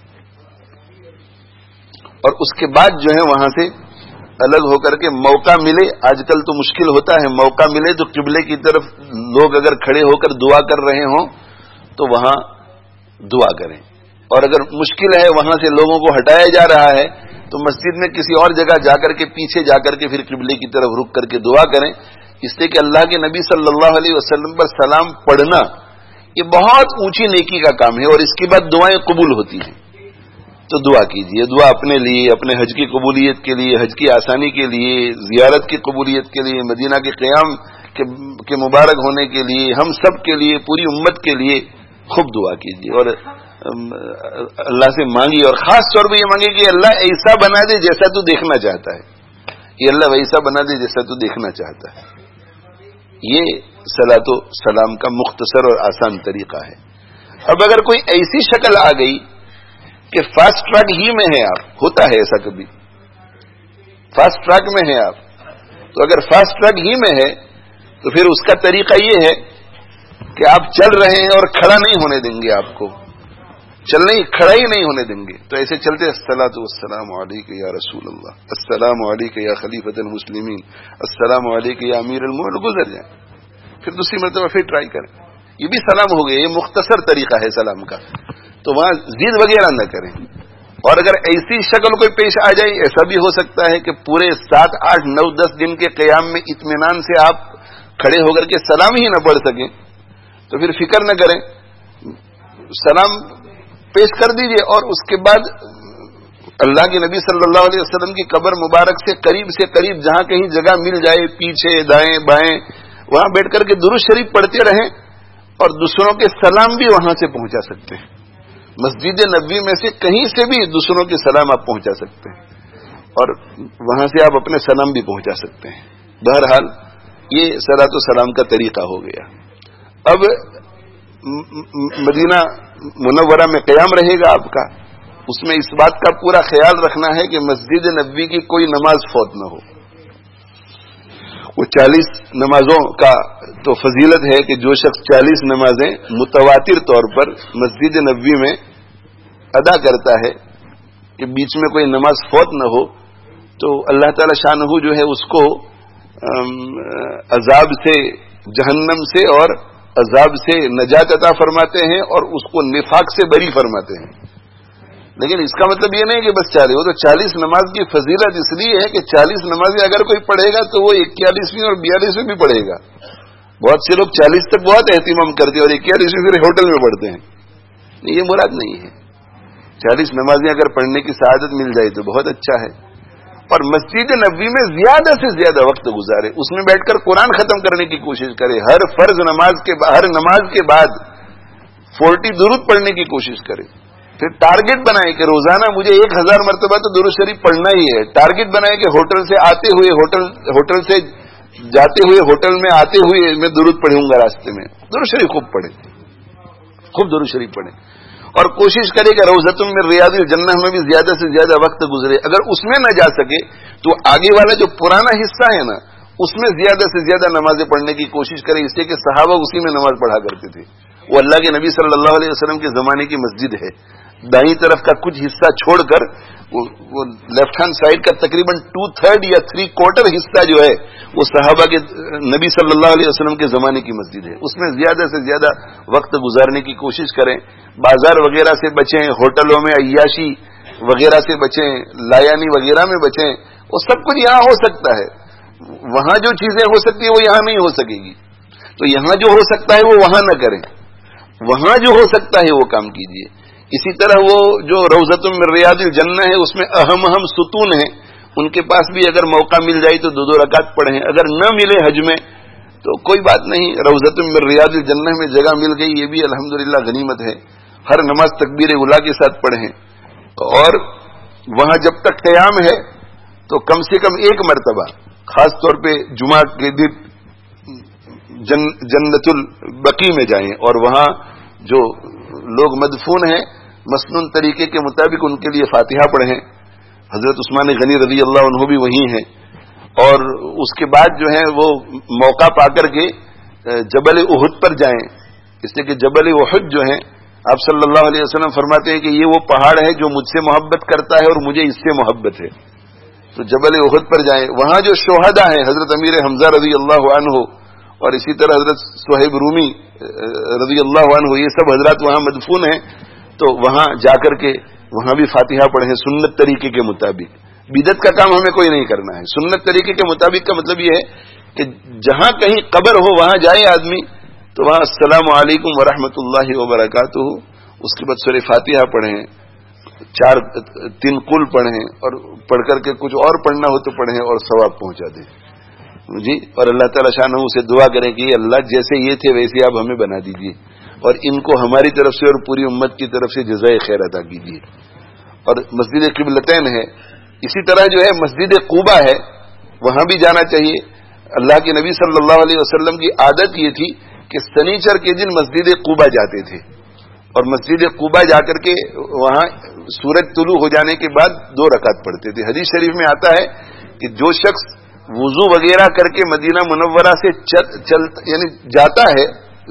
اور اس کے بعد جو ہے وہاں سے الگ ہو کر کے موقع ملے، آج کل تو مشکل ہوتا ہے، موقع ملے تو قبلے کی طرف لوگ اگر کھڑے ہو کر دعا کر رہے ہوں تو وہاں دعا کریں. اور اگر مشکل ہے وہاں سے لوگوں کو ہٹایا جا رہا ہے تو مسجد میں کسی اور جگہ جا کر کے پیچھے جا کر کے پھر قبلے کی طرف رک کر کے دعا کریں، اس لیے کہ اللہ کے نبی صلی اللہ علیہ وسلم پر سلام پڑھنا یہ بہت اونچی نیکی کا کام ہے، اور اس کے بعد دعائیں قبول ہوتی ہیں۔ تو دعا کیجیے، دعا اپنے لیے، اپنے حج کی قبولیت کے لیے، حج کی آسانی کے لیے، زیارت کی قبولیت کے لیے، مدینہ کے قیام کے مبارک ہونے کے لیے، ہم سب کے لیے، پوری امت کے لیے خوب دعا کیجیے، اور اللہ سے مانگی، اور خاص طور پہ یہ مانگی کہ اللہ ایسا بنا دے جیسا تو دیکھنا چاہتا ہے، کہ اللہ ویسا بنا دے جیسا تو دیکھنا چاہتا ہے۔ یہ صلاۃ و سلام کا مختصر اور آسان طریقہ ہے۔ اب اگر کوئی ایسی شکل آ گئی کہ فاسٹ ٹریک ہی میں ہے آپ، ہوتا ہے ایسا کبھی، فاسٹ ٹریک میں ہے آپ، تو اگر فاسٹ ٹریک ہی میں ہے تو پھر اس کا طریقہ یہ ہے کہ آپ چل رہے ہیں اور کھڑا نہیں ہونے دیں گے، آپ کو کھڑا ہی نہیں ہونے دیں گے، تو ایسے چلتے الصلاۃ والسلام علیک یا رسول اللہ، السلام علیک یا خلیفۃ المسلمین، السلام علیک یا امیر المومنین، گزر جائیں، پھر دوسری مرتبہ پھر ٹرائی کریں، یہ بھی سلام ہو گیا۔ یہ مختصر طریقہ ہے سلام کا، تو وہاں ضد وغیرہ نہ کریں۔ اور اگر ایسی شکل کوئی پیش آ جائے، ایسا بھی ہو سکتا ہے کہ پورے 7، 8، 9، 10 دن کے قیام میں اطمینان سے آپ کھڑے ہو کر کے سلام ہی نہ پڑھ سکیں، تو پھر فکر نہ کریں، سلام پیش کر دیجئے، اور اس کے بعد اللہ کے نبی صلی اللہ علیہ وسلم کی قبر مبارک سے قریب جہاں کہیں جگہ مل جائے، پیچھے دائیں بائیں، وہاں بیٹھ کر کے درود شریف پڑھتے رہیں، اور دوسروں کے سلام بھی وہاں سے پہنچا سکتے ہیں۔ مسجد نبوی میں سے کہیں سے بھی دوسروں کے سلام آپ پہنچا سکتے ہیں، اور وہاں سے آپ اپنے سلام بھی پہنچا سکتے ہیں۔ بہرحال یہ صلاۃ و سلام کا طریقہ ہو گیا۔ اب مدینہ منورہ میں قیام رہے گا آپ کا، اس میں اس بات کا پورا خیال رکھنا ہے کہ مسجد نبوی کی کوئی نماز فوت نہ ہو۔ وہ 40 نمازوں کا تو فضیلت ہے کہ جو شخص 40 نمازیں متواتر طور پر مسجد نبوی میں ادا کرتا ہے کہ بیچ میں کوئی نماز فوت نہ ہو، تو اللہ تعالی شانہ جو ہے اس کو عذاب سے، جہنم سے اور عذاب سے نجات عطا فرماتے ہیں، اور اس کو نفاق سے بری فرماتے ہیں۔ لیکن اس کا مطلب یہ نہیں کہ بس 40 وہ تو 40 نماز کی فضیلت اس لیے ہے کہ 40 نمازیں اگر کوئی پڑھے گا تو وہ 41ویں اور 42ویں بھی پڑھے گا۔ بہت سے لوگ 40 تک بہت اہتمام کرتے ہیں اور 41ویں پھر ہوٹل میں پڑھتے ہیں، یہ مراد نہیں ہے۔ 40 نمازیں اگر پڑھنے کی سعادت مل جائے تو بہت اچھا ہے، اور مسجد نبوی میں زیادہ سے زیادہ وقت گزارے، اس میں بیٹھ کر قرآن ختم کرنے کی کوشش کرے، ہر فرض نماز کے بعد 40 درود پڑھنے کی کوشش کرے، پھر ٹارگٹ بنائے کہ روزانہ مجھے 1000 مرتبہ تو درود شریف پڑھنا ہی ہے۔ ٹارگٹ بنائے کہ ہوٹل سے آتے ہوئے، ہوٹل سے جاتے ہوئے، ہوٹل میں آتے ہوئے میں درود پڑھوں گا، راستے میں درود شریف خوب پڑھیں، خوب درود شریف پڑھیں، اور کوشش کرے کہ روضۃ من ریاض الجنہ میں بھی زیادہ سے زیادہ وقت گزرے۔ اگر اس میں نہ جا سکے تو آگے والا جو پرانا حصہ ہے نا، اس میں زیادہ سے زیادہ نمازیں پڑھنے کی کوشش کرے، اس لیے کہ صحابہ اسی میں نماز پڑھا کرتے تھے۔ وہ اللہ کے نبی صلی اللہ علیہ وسلم کے زمانے کی مسجد ہے، دائیں طرف کا کچھ حصہ چھوڑ کر وہ لیفٹ ہینڈ سائڈ کا تقریباً 2/3 یا 3/4 حصہ جو ہے وہ صحابہ کے نبی صلی اللہ علیہ وسلم کے زمانے کی مسجد ہے، اس میں زیادہ سے زیادہ وقت گزارنے کی کوشش کریں۔ بازار وغیرہ سے بچیں، ہوٹلوں میں عیاشی وغیرہ سے بچیں، لایانی وغیرہ میں بچیں، وہ سب کچھ یہاں ہو سکتا ہے، وہاں جو چیزیں ہو سکتی ہیں وہ یہاں نہیں ہو سکے گی، تو یہاں جو ہو سکتا ہے وہ وہاں نہ کریں، وہاں جو ہو سکتا ہے وہ کام کیجیے۔ اسی طرح وہ جو روضۃ من ریاض الجنہ ہے، اس میں اہم ستون ہیں، ان کے پاس بھی اگر موقع مل جائے تو 2 رکعت پڑھیں، اگر نہ ملے حج میں تو کوئی بات نہیں، روضۃ من ریاض الجنہ میں جگہ مل گئی، یہ بھی الحمدللہ غنیمت ہے۔ ہر نماز تکبیر اولا کے ساتھ پڑھیں، اور وہاں جب تک قیام ہے تو کم سے کم 1 مرتبہ، خاص طور پہ جمعہ کے دن جنت البقیع میں جائیں، اور وہاں جو لوگ مدفون ہیں مسنون طریقے کے مطابق ان کے لیے فاتحہ پڑھیں۔ حضرت عثمان غنی رضی اللہ عنہ بھی وہیں ہیں، اور اس کے بعد جو ہے وہ موقع پا کر کے جبل احد پر جائیں، اس لیے کہ جبل احد جو ہے آپ صلی اللہ علیہ وسلم فرماتے ہیں کہ یہ وہ پہاڑ ہے جو مجھ سے محبت کرتا ہے اور مجھے اس سے محبت ہے، تو جبل احد پر جائیں۔ وہاں جو شہداء ہیں، حضرت امیر حمزہ رضی اللہ عنہ اور اسی طرح حضرت صہیب رومی رضی اللہ عنہ، یہ سب حضرات وہاں مدفون ہیں، تو وہاں جا کر کے وہاں بھی فاتحہ پڑھیں سنت طریقے کے مطابق. بدعت کا کام ہمیں کوئی نہیں کرنا ہے. سنت طریقے کے مطابق کا مطلب یہ ہے کہ جہاں کہیں قبر ہو وہاں جائے آدمی تو وہاں السلام علیکم ورحمۃ اللہ وبرکاتہ، اس کے بعد سورہ فاتحہ پڑھیں، 3 قل پڑھیں، اور پڑھ کر کے کچھ اور پڑھنا ہو تو پڑھیں اور ثواب پہنچا دیں جی. اور اللہ تعالی شانہ سے دعا کریں کہ اللہ جیسے یہ تھے ویسے آپ ہمیں بنا دیجیے، اور ان کو ہماری طرف سے اور پوری امت کی طرف سے جزائے خیر عطا کیجیے. اور مسجد قبلتین ہے، اسی طرح جو ہے مسجد قباء ہے، وہاں بھی جانا چاہیے. اللہ کے نبی صلی اللہ علیہ وسلم کی عادت یہ تھی کہ سنیچر کے دن مسجد قباء جاتے تھے، اور مسجد قباء جا کر کے وہاں سورج طلوع ہو جانے کے بعد 2 رکعت پڑھتے تھے. حدیث شریف میں آتا ہے کہ جو شخص وضو وغیرہ کر کے مدینہ منورہ سے یعنی جاتا ہے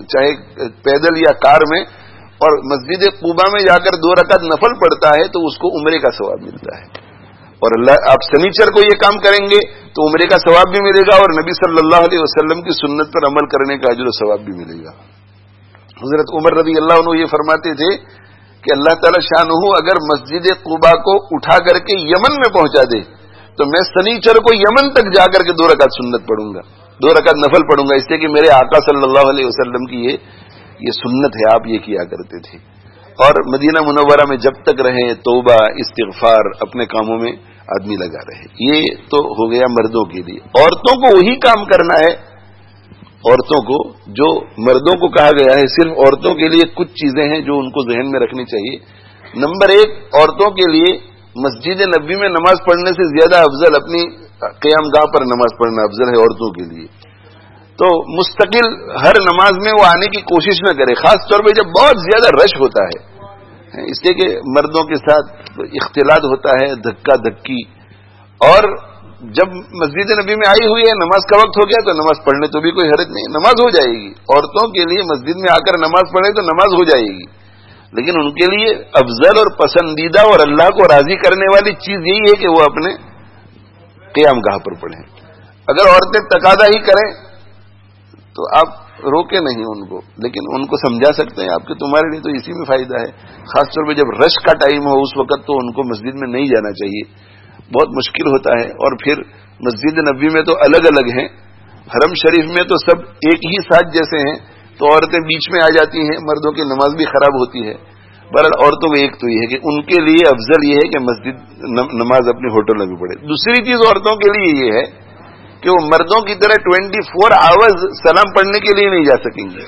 چاہے پیدل یا کار میں، اور مسجد قباء میں جا کر 2 رکعت نفل پڑھتا ہے تو اس کو عمرے کا ثواب ملتا ہے. اور اللہ آپ سنیچر کو یہ کام کریں گے تو عمرے کا ثواب بھی ملے گا، اور نبی صلی اللہ علیہ وسلم کی سنت پر عمل کرنے کا اجر و ثواب بھی ملے گا. حضرت عمر رضی اللہ عنہ یہ فرماتے تھے کہ اللہ تعالی شانہ اگر مسجد قباء کو اٹھا کر کے یمن میں پہنچا دے تو میں سنیچر کو یمن تک جا کر کے 2 رکعت سنت پڑھوں گا، 2 رکعت نفل پڑھوں گا، اس لیے کہ میرے آقا صلی اللہ علیہ وسلم کی یہ سنت ہے، آپ یہ کیا کرتے تھے. اور مدینہ منورہ میں جب تک رہے توبہ استغفار اپنے کاموں میں آدمی لگا رہے. یہ تو ہو گیا مردوں کے لیے. عورتوں کو وہی کام کرنا ہے، عورتوں کو جو مردوں کو کہا گیا ہے. صرف عورتوں کے لیے کچھ چیزیں ہیں جو ان کو ذہن میں رکھنی چاہیے. نمبر 1، عورتوں کے لیے مسجد نبی میں نماز پڑھنے سے زیادہ افضل اپنی قیام گاہ پر نماز پڑھنا افضل ہے عورتوں کے لیے. تو مستقل ہر نماز میں وہ آنے کی کوشش نہ کرے، خاص طور پہ جب بہت زیادہ رش ہوتا ہے، اس لیے کہ مردوں کے ساتھ اختلاط ہوتا ہے، دھکا دھکی. اور جب مسجد نبی میں آئی ہوئی ہے، نماز کا وقت ہو گیا تو نماز پڑھنے تو بھی کوئی حرج نہیں، نماز ہو جائے گی. عورتوں کے لیے مسجد میں آ کر نماز پڑھے تو نماز ہو جائے گی، لیکن ان کے لیے افضل اور پسندیدہ اور اللہ کو راضی کرنے والی چیز یہی ہے کہ وہ اپنے قیام گاہ پر پڑھیں. اگر عورتیں تقاضا ہی کریں تو آپ روکے نہیں ان کو، لیکن ان کو سمجھا سکتے ہیں آپ کہ تمہارے لیے تو اسی میں فائدہ ہے. خاص طور پہ جب رش کا ٹائم ہو اس وقت تو ان کو مسجد میں نہیں جانا چاہیے، بہت مشکل ہوتا ہے. اور پھر مسجد نبوی میں تو الگ الگ ہیں، حرم شریف میں تو سب ایک ہی ساتھ جیسے ہیں، تو عورتیں بیچ میں آ جاتی ہیں، مردوں کی نماز بھی خراب ہوتی ہے. بہرحال عورتوں کو ایک تو یہ ہے کہ ان کے لیے افضل یہ ہے کہ مسجد نماز اپنے ہوٹل میں بھی پڑھے. دوسری چیز عورتوں کے لیے یہ ہے کہ وہ مردوں کی طرح 24 آورز سلام پڑھنے کے لیے نہیں جا سکیں گے.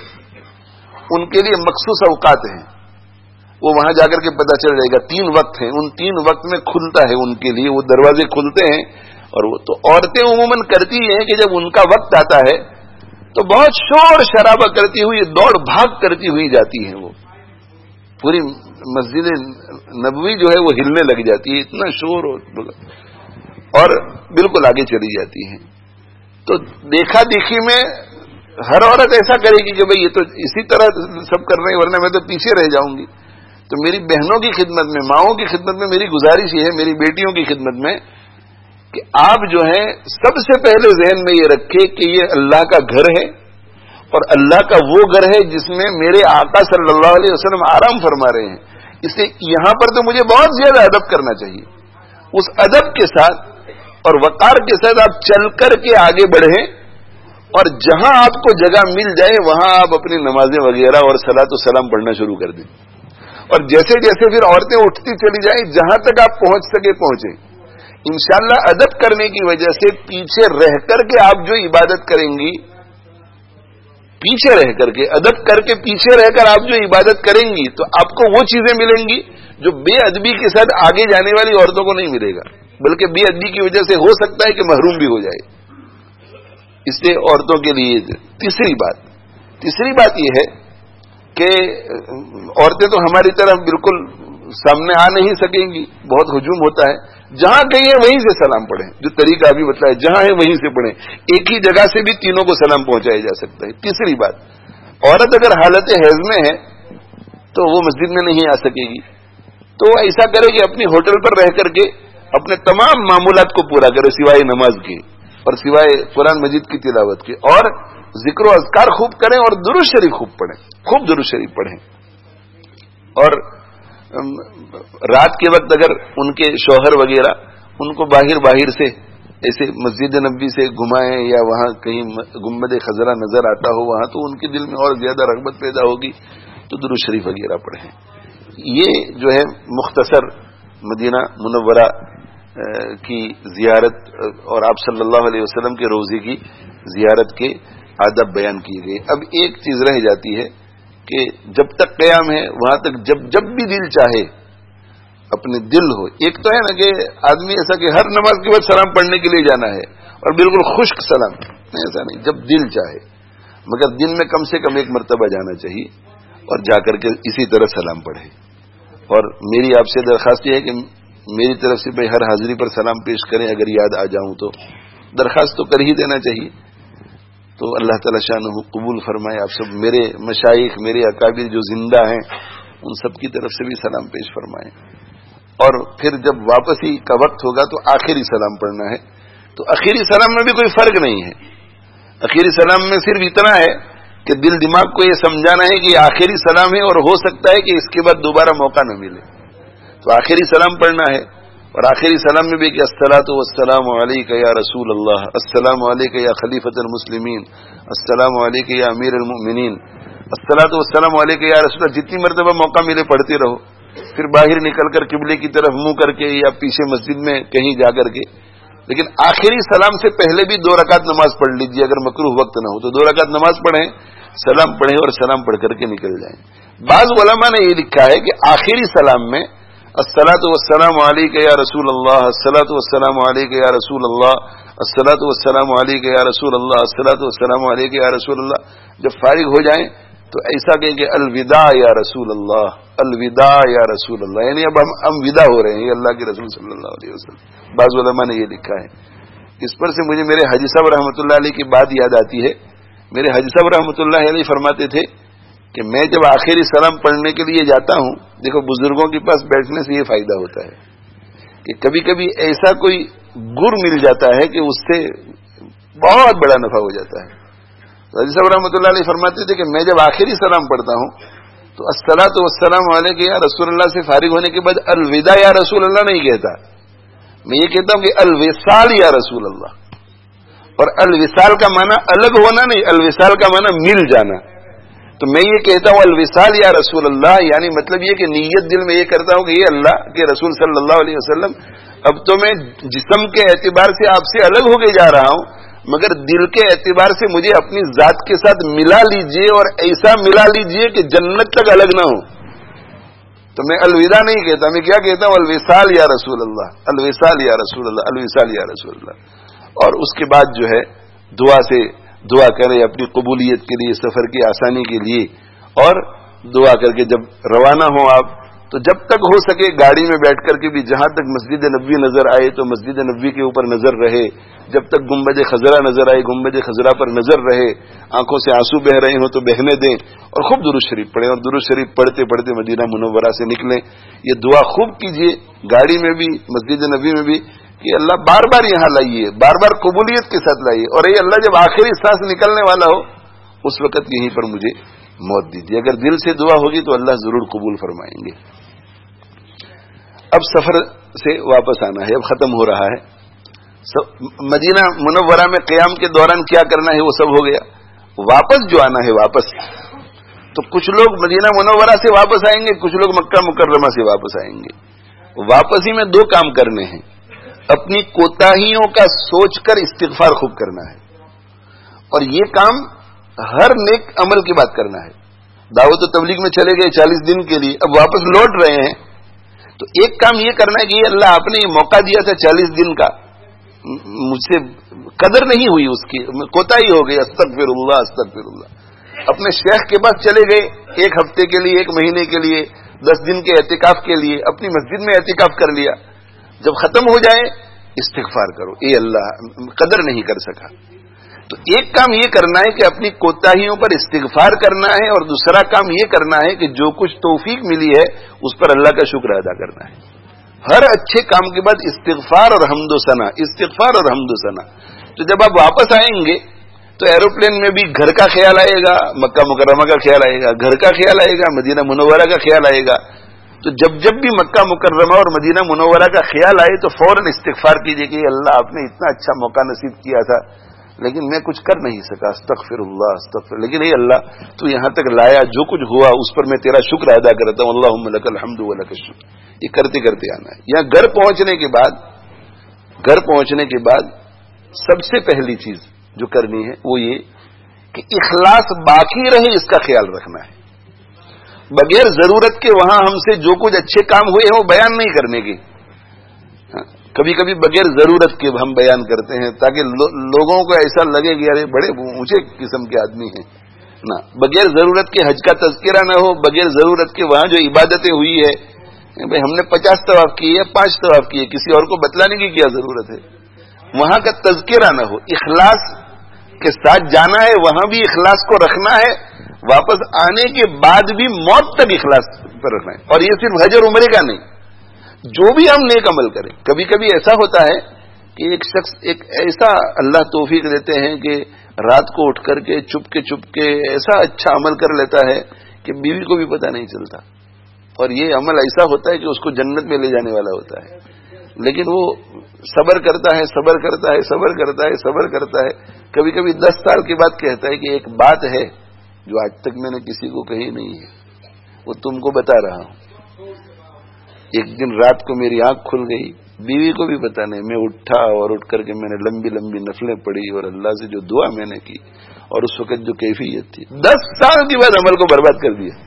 ان کے لیے مخصوص اوقات ہیں، وہ وہاں جا کر کے پتہ چل جائے گا. 3 وقت ہیں، ان 3 وقت میں کھلتا ہے ان کے لیے، وہ دروازے کھلتے ہیں. اور وہ تو عورتیں عموماً کرتی ہیں کہ جب ان کا وقت آتا ہے تو بہت شور شرابہ کرتی ہوئی، دوڑ بھاگ کرتی ہوئی جاتی ہیں. وہ پوری مسجد نبوی جو ہے وہ ہلنے لگ جاتی ہے، اتنا شور اور بالکل آگے چلی جاتی ہیں. تو دیکھا دیکھی میں ہر عورت ایسا کرے گی کہ بھئی یہ تو اسی طرح سب کر رہے ہیں ورنہ میں تو پیچھے رہ جاؤں گی. تو میری بہنوں کی خدمت میں، ماؤں کی خدمت میں میری گزارش یہ ہے، میری بیٹیوں کی خدمت میں، کہ آپ جو ہے سب سے پہلے ذہن میں یہ رکھے کہ یہ اللہ کا گھر ہے، اور اللہ کا وہ گھر ہے جس میں میرے آقا صلی اللہ علیہ وسلم آرام فرما رہے ہیں. اس لیے یہاں پر تو مجھے بہت زیادہ ادب کرنا چاہیے. اس ادب کے ساتھ اور وقار کے ساتھ آپ چل کر کے آگے بڑھیں، اور جہاں آپ کو جگہ مل جائے وہاں آپ اپنی نمازیں وغیرہ اور صلاۃ و سلام پڑھنا شروع کر دیں. اور جیسے جیسے پھر عورتیں اٹھتی چلی جائیں، جہاں تک آپ پہنچ سکے پہنچیں. انشاءاللہ ادب کرنے کی وجہ سے پیچھے رہ کر کے آپ جو عبادت کریں گی، پیچھے رہ کر کے ادب کر کے پیچھے رہ کر آپ جو عبادت کریں گی تو آپ کو وہ چیزیں ملیں گی جو بے ادبی کے ساتھ آگے جانے والی عورتوں کو نہیں ملے گا، بلکہ بے ادبی کی وجہ سے ہو سکتا ہے کہ محروم بھی ہو جائے. اس لیے عورتوں کے لیے تیسری بات یہ ہے کہ عورتیں تو ہماری طرف بالکل سامنے آ نہیں سکیں گی، بہت ہجوم ہوتا ہے. جہاں کہیں وہیں سے سلام پڑھیں، جو طریقہ ابھی بتلایا جہاں ہے وہیں سے پڑھیں. ایک ہی جگہ سے بھی تینوں کو سلام پہنچایا جا سکتا ہے. تیسری بات، عورت اگر حالت حیض میں ہے تو وہ مسجد میں نہیں آ سکے گی، تو وہ ایسا کرے کہ اپنی ہوٹل پر رہ کر کے اپنے تمام معمولات کو پورا کرے سوائے نماز کے اور سوائے قرآن مجید کی تلاوت کے، اور ذکر و اذکار خوب کریں اور درود شریف خوب پڑھیں، خوب درود شریف پڑھیں. اور رات کے وقت اگر ان کے شوہر وغیرہ ان کو باہر سے ایسے مسجد نبوی سے گھمائیں یا وہاں کہیں گنبد خضرا نظر آتا ہو وہاں، تو ان کے دل میں اور زیادہ رغبت پیدا ہوگی، تو درود شریف وغیرہ پڑھیں۔ یہ جو ہے مختصر مدینہ منورہ کی زیارت اور آپ صلی اللہ علیہ وسلم کے روضے کی زیارت کے آداب بیان کیے گئے۔ اب ایک چیز رہ جاتی ہے کہ جب تک قیام ہے وہاں تک جب بھی دل چاہے اپنے دل ہو۔ ایک تو ہے نا کہ آدمی ایسا کہ ہر نماز کے بعد سلام پڑھنے کے لیے جانا ہے اور بالکل خشک سلام، ایسا نہیں، جب دل چاہے، مگر دن میں کم سے کم ایک مرتبہ جانا چاہیے اور جا کر کے اسی طرح سلام پڑھے۔ اور میری آپ سے درخواست یہ ہے کہ میری طرف سے بھائی ہر حاضری پر سلام پیش کریں، اگر یاد آ جاؤں تو درخواست تو کر ہی دینا چاہیے۔ تو اللہ تعالی شانہ قبول فرمائے۔ آپ سب میرے مشائخ، میرے اکابر جو زندہ ہیں، ان سب کی طرف سے بھی سلام پیش فرمائیں۔ اور پھر جب واپسی کا وقت ہوگا تو آخری سلام پڑھنا ہے۔ تو آخری سلام میں بھی کوئی فرق نہیں ہے، آخری سلام میں صرف اتنا ہے کہ دل دماغ کو یہ سمجھانا ہے کہ یہ آخری سلام ہے اور ہو سکتا ہے کہ اس کے بعد دوبارہ موقع نہ ملے، تو آخری سلام پڑھنا ہے۔ اور آخری سلام میں بھی کہ الصلاۃ والسلام علیک یا رسول اللہ، السلام علیک یا خلیفۃ المسلمین، السلام علیک یا امیر المؤمنین، الصلاۃ والسلام علیک یا رسول اللہ، جتنی مرتبہ موقع ملے پڑھتے رہو۔ پھر باہر نکل کر قبلے کی طرف منہ کر کے یا پیچھے مسجد میں کہیں جا کر کے، لیکن آخری سلام سے پہلے بھی 2 رکعت نماز پڑھ لیجیے، اگر مکروہ وقت نہ ہو تو 2 رکعت نماز پڑھیں، سلام پڑھیں اور سلام پڑھ کر کے نکل جائیں۔ بعض علماء نے یہ لکھا ہے کہ آخری سلام میں الصلاۃ والسلام علیک یا رسول اللہ، الصلاۃ والسلام علیک یا رسول اللہ، الصلاۃ والسلام علیک یا رسول اللہ، الصلاۃ والسلام علیک یا رسول اللہ، جب فارغ ہو جائیں تو ایسا کہیں کہ الوداع یا رسول اللہ، الوداع یا رسول اللہ، یعنی اب ہم ودا ہو رہے ہیں، یہ اللہ کے رسول صلی اللہ علیہ وسلم۔ بعض علماء نے یہ لکھا ہے۔ اس پر سے مجھے میرے حاجی صاحب رحمۃ اللہ علیہ کی بات یاد آتی ہے۔ میرے حاجی صاحب رحمۃ اللہ علیہ فرماتے تھے کہ میں جب آخری سلام پڑھنے کے لیے جاتا ہوں، دیکھو بزرگوں کے پاس بیٹھنے سے یہ فائدہ ہوتا ہے کہ کبھی کبھی ایسا کوئی گر مل جاتا ہے کہ اس سے بہت بڑا نفع ہو جاتا ہے۔ حاجی صاحب رحمۃ اللہ علیہ فرماتے تھے کہ میں جب آخری سلام پڑھتا ہوں تو الصلاۃ والسلام علیک یا رسول اللہ سے فارغ ہونے کے بعد الوداع یا رسول اللہ نہیں کہتا، میں یہ کہتا ہوں کہ الوصال یا رسول اللہ۔ اور الوصال کا معنی الگ ہونا نہیں، الوصال کا معنی مل جانا۔ تو میں یہ کہتا ہوں الوصال یا رسول اللہ، یعنی مطلب یہ کہ نیت دل میں یہ کرتا ہوں کہ یہ اللہ کے رسول صلی اللہ علیہ وسلم، اب تو میں جسم کے اعتبار سے آپ سے الگ ہو کے جا رہا ہوں، مگر دل کے اعتبار سے مجھے اپنی ذات کے ساتھ ملا لیجئے، اور ایسا ملا لیجئے کہ جنت تک الگ نہ ہو۔ تو میں الوداع نہیں کہتا، میں کیا کہتا ہوں الوصال یا رسول اللہ، الوصال یا رسول اللہ، الوصال یا رسول اللہ۔ اور اس کے بعد جو ہے دعا کریں اپنی قبولیت کے لیے، سفر کی آسانی کے لیے، اور دعا کر کے جب روانہ ہوں آپ تو جب تک ہو سکے گاڑی میں بیٹھ کر کے بھی جہاں تک مسجد نبوی نظر آئے تو مسجد نبوی کے اوپر نظر رہے، جب تک گنبد خضرا نظر آئے گنبد خضرا پر نظر رہے، آنکھوں سے آنسو بہ رہے ہوں تو بہنے دیں، اور خوب درود شریف پڑھیں، اور درود شریف پڑھتے پڑھتے مدینہ منورہ سے نکلیں۔ یہ دعا خوب کیجیے، گاڑی میں بھی مسجد نبوی میں بھی، کہ اللہ بار بار یہاں لائیے، بار بار قبولیت کے ساتھ لائیے، اور اے اللہ جب آخری سانس نکلنے والا ہو اس وقت یہیں پر مجھے موت دیجیے۔ اگر دل سے دعا ہوگی تو اللہ ضرور قبول فرمائیں گے۔ اب سفر سے واپس آنا ہے، اب ختم ہو رہا ہے۔ مدینہ منورہ میں قیام کے دوران کیا کرنا ہے وہ سب ہو گیا۔ واپس جو آنا ہے واپس، تو کچھ لوگ مدینہ منورہ سے واپس آئیں گے، کچھ لوگ مکہ مکرمہ سے واپس آئیں گے۔ واپسی میں 2 کام کرنے ہیں۔ اپنی کوتاہیوں کا سوچ کر استغفار خوب کرنا ہے، اور یہ کام ہر نیک عمل کی بات کرنا ہے۔ دعوت و تبلیغ میں چلے گئے 40 دن کے لیے، اب واپس لوٹ رہے ہیں، تو ایک کام یہ کرنا ہے کہ اللہ آپ نے یہ موقع دیا تھا 40 دن کا، مجھ سے قدر نہیں ہوئی، اس کی کوتاہی ہو گئی، استغفر اللہ استغفر اللہ۔ اپنے شیخ کے پاس چلے گئے 1 ہفتے کے لیے، 1 مہینے کے لیے، 10 دن کے اعتکاف کے لیے، اپنی مسجد میں اعتکاف کر لیا۔ جب ختم ہو جائے استغفار کرو، اے اللہ قدر نہیں کر سکا۔ تو ایک کام یہ کرنا ہے کہ اپنی کوتاہیوں پر استغفار کرنا ہے، اور دوسرا کام یہ کرنا ہے کہ جو کچھ توفیق ملی ہے اس پر اللہ کا شکر ادا کرنا ہے۔ ہر اچھے کام کے بعد استغفار اور حمد و ثنا، استغفار اور حمد و ثنا۔ تو جب آپ واپس آئیں گے تو ایروپلین میں بھی گھر کا خیال آئے گا، مکہ مکرمہ کا خیال آئے گا، گھر کا خیال آئے گا، مدینہ منورہ کا خیال آئے گا، تو جب بھی مکہ مکرمہ اور مدینہ منورہ کا خیال آئے تو فوراً استغفار کیجیے کہ اللہ آپ نے اتنا اچھا موقع نصیب کیا تھا لیکن میں کچھ کر نہیں سکا، استغفر اللہ استغفر، لیکن اے اللہ تو یہاں تک لایا، جو کچھ ہوا اس پر میں تیرا شکر ادا کرتا ہوں، اللہم لک الحمد ولک الشکر۔ یہ کرتے کرتے آنا ہے۔ یہاں گھر پہنچنے کے بعد سب سے پہلی چیز جو کرنی ہے وہ یہ کہ اخلاص باقی رہے، اس کا خیال رکھنا ہے۔ بغیر ضرورت کے وہاں ہم سے جو کچھ اچھے کام ہوئے ہیں وہ بیان نہیں کرنے کے۔ کبھی کبھی بغیر ضرورت کے ہم بیان کرتے ہیں تاکہ لوگوں کو ایسا لگے کہ ارے بڑے اونچے قسم کے آدمی ہیں نا۔ بغیر ضرورت کے حج کا تذکرہ نہ ہو، بغیر ضرورت کے وہاں جو عبادتیں ہوئی ہے، بھائی ہم نے 50 طواف کیے یا 5 طواف کیے، کسی اور کو بتلانے کی کیا ضرورت ہے؟ وہاں کا تذکرہ نہ ہو، اخلاص کے ساتھ جانا ہے، وہاں بھی اخلاص کو رکھنا ہے، واپس آنے کے بعد بھی موت تک اخلاص پر رکھنا ہے۔ اور یہ صرف حج اور عمرے کا نہیں، جو بھی ہم نیک عمل کریں۔ کبھی کبھی ایسا ہوتا ہے کہ ایک شخص ایک ایسا اللہ توفیق دیتے ہیں کہ رات کو اٹھ کر کے چپ کے ایسا اچھا عمل کر لیتا ہے کہ بیوی کو بھی پتہ نہیں چلتا، اور یہ عمل ایسا ہوتا ہے کہ اس کو جنت میں لے جانے والا ہوتا ہے، لیکن وہ صبر کرتا ہے۔ کبھی کبھی 10 سال کے بعد کہتا ہے کہ ایک بات ہے جو آج تک میں نے کسی کو کہی نہیں ہے، وہ تم کو بتا رہا ہوں۔ ایک دن رات کو میری آنکھ کھل گئی، بیوی کو بھی پتا نہیں، میں اٹھا اور اٹھ کر کے میں نے لمبی لمبی نفلیں پڑھی اور اللہ سے جو دعا میں نے کی اور اس وقت جو کیفیت تھی، 10 سال کے بعد عمل کو برباد کر دیا،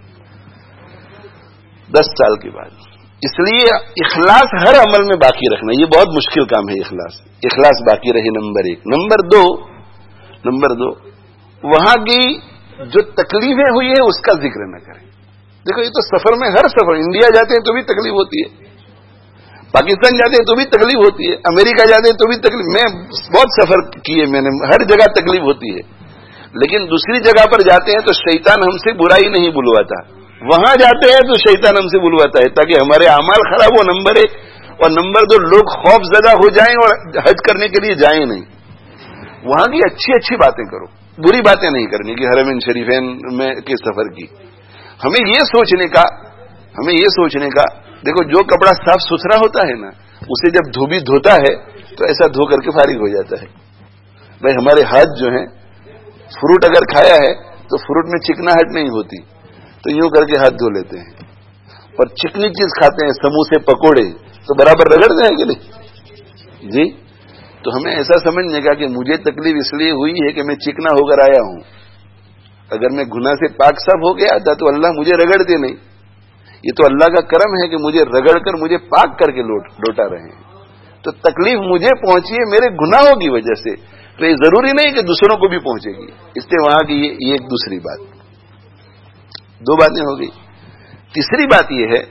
10 سال کے بعد۔ اس لیے اخلاص ہر عمل میں باقی رکھنا، یہ بہت مشکل کام ہے۔ اخلاص باقی رہے، نمبر 1۔ نمبر دو وہاں کی جو تکلیفیں ہوئی ہیں اس کا ذکر نہ کریں۔ دیکھو یہ تو سفر میں، ہر سفر، انڈیا جاتے ہیں تو بھی تکلیف ہوتی ہے، پاکستان جاتے ہیں تو بھی تکلیف ہوتی ہے، امریکہ جاتے ہیں تو بھی تکلیف، میں بہت سفر کیے میں نے، ہر جگہ تکلیف ہوتی ہے، لیکن دوسری جگہ پر جاتے ہیں تو شیطان ہم سے برائی نہیں بلواتا، وہاں جاتے ہیں تو شیطان ہم سے بلواتا ہے تاکہ ہمارے اعمال خراب ہو، نمبر 1، اور نمبر 2 لوگ خوف زدہ ہو جائیں اور حج کرنے کے لیے جائیں نہیں۔ وہاں کی اچھی باتیں کرو، بری باتیں نہیں کرنی کہ حرمین شریفین میں کے سفر کی۔ ہمیں یہ سوچنے کا دیکھو جو کپڑا صاف ستھرا ہوتا ہے نا، اسے جب دھوبی دھوتا ہے تو ایسا دھو کر کے فارغ ہو جاتا ہے۔ بھائی ہمارے ہاتھ جو ہیں، فروٹ اگر کھایا ہے تو فروٹ میں چکناہٹ نہیں ہوتی، تو یوں کر کے ہاتھ دھو لیتے ہیں، اور چکنی چیز کھاتے ہیں، سموسے پکوڑے، تو برابر رگڑتے ہیں کہ نہیں جی؟ تو ہمیں ایسا سمجھنے کا کہ مجھے تکلیف اس لیے ہوئی ہے کہ میں چکنا ہو کر آیا ہوں، اگر میں گناہ سے پاک صاف ہو گیا تھا تو اللہ مجھے رگڑتے نہیں، یہ تو اللہ کا کرم ہے کہ مجھے رگڑ کر مجھے پاک کر کے لوٹا رہے ہیں۔ تو تکلیف مجھے پہنچی ہے میرے گناہوں کی وجہ سے، تو یہ ضروری نہیں کہ دوسروں کو بھی پہنچے گی، اس لیے وہاں کی یہ ایک دوسری بات، 2 باتیں ہو گئی۔ تیسری بات یہ ہے،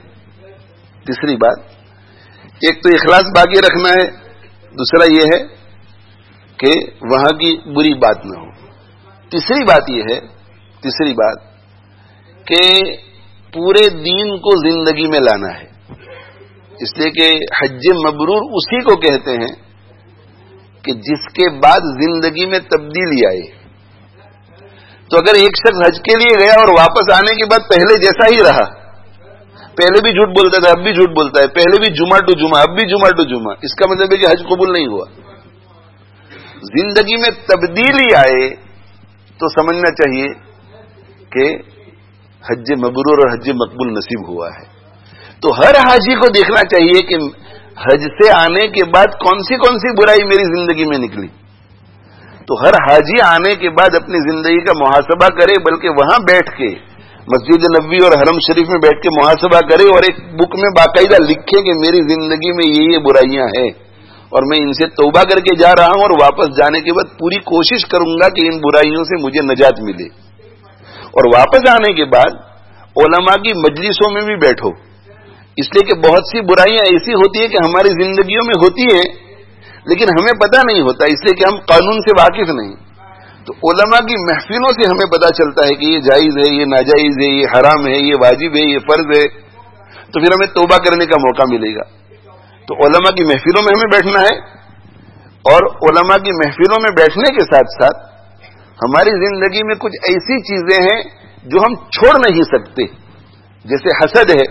ایک تو اخلاص باقی رکھنا ہے، دوسرا یہ ہے کہ وہاں کی بری بات نہ ہو۔ تیسری بات کہ پورے دین کو زندگی میں لانا ہے، اس لیے کہ حج مبرور اسی کو کہتے ہیں کہ جس کے بعد زندگی میں تبدیلی آئے۔ تو اگر ایک شخص حج کے لیے گیا اور واپس آنے کے بعد پہلے جیسا ہی رہا، پہلے بھی جھوٹ بولتا تھا اب بھی جھوٹ بولتا ہے، پہلے بھی جمعہ ٹو جمعہ اب بھی جمعہ ٹو جمعہ، اس کا مطلب ہے کہ حج قبول نہیں ہوا۔ زندگی میں تبدیلی آئے تو سمجھنا چاہیے کہ حج مبرور اور حج مقبول نصیب ہوا ہے۔ تو ہر حاجی کو دیکھنا چاہیے کہ حج سے آنے کے بعد کون سی برائی میری زندگی میں نکلی۔ تو ہر حاجی آنے کے بعد اپنی زندگی کا محاسبہ کرے، بلکہ وہاں بیٹھ کے مسجد نبوی اور حرم شریف میں بیٹھ کے محاسبہ کرے اور ایک بک میں باقاعدہ لکھے کہ میری زندگی میں یہ برائیاں ہیں اور میں ان سے توبہ کر کے جا رہا ہوں، اور واپس جانے کے بعد پوری کوشش کروں گا کہ ان برائیوں سے مجھے نجات ملے۔ اور واپس آنے کے بعد علماء کی مجلسوں میں بھی بیٹھو، اس لیے کہ بہت سی برائیاں ایسی ہوتی ہیں کہ ہماری زندگیوں میں ہوتی ہیں لیکن ہمیں پتہ نہیں ہوتا، اس لیے کہ ہم قانون سے واقف نہیں۔ تو علماء کی محفلوں سے ہمیں پتہ چلتا ہے کہ یہ جائز ہے، یہ ناجائز ہے، یہ حرام ہے، یہ واجب ہے، یہ فرض ہے، تو پھر ہمیں توبہ کرنے کا موقع ملے گا۔ تو علماء کی محفلوں میں ہمیں بیٹھنا ہے، اور علماء کی محفلوں میں بیٹھنے کے ساتھ ساتھ ہماری زندگی میں کچھ ایسی چیزیں ہیں جو ہم چھوڑ نہیں سکتے، جیسے حسد ہے۔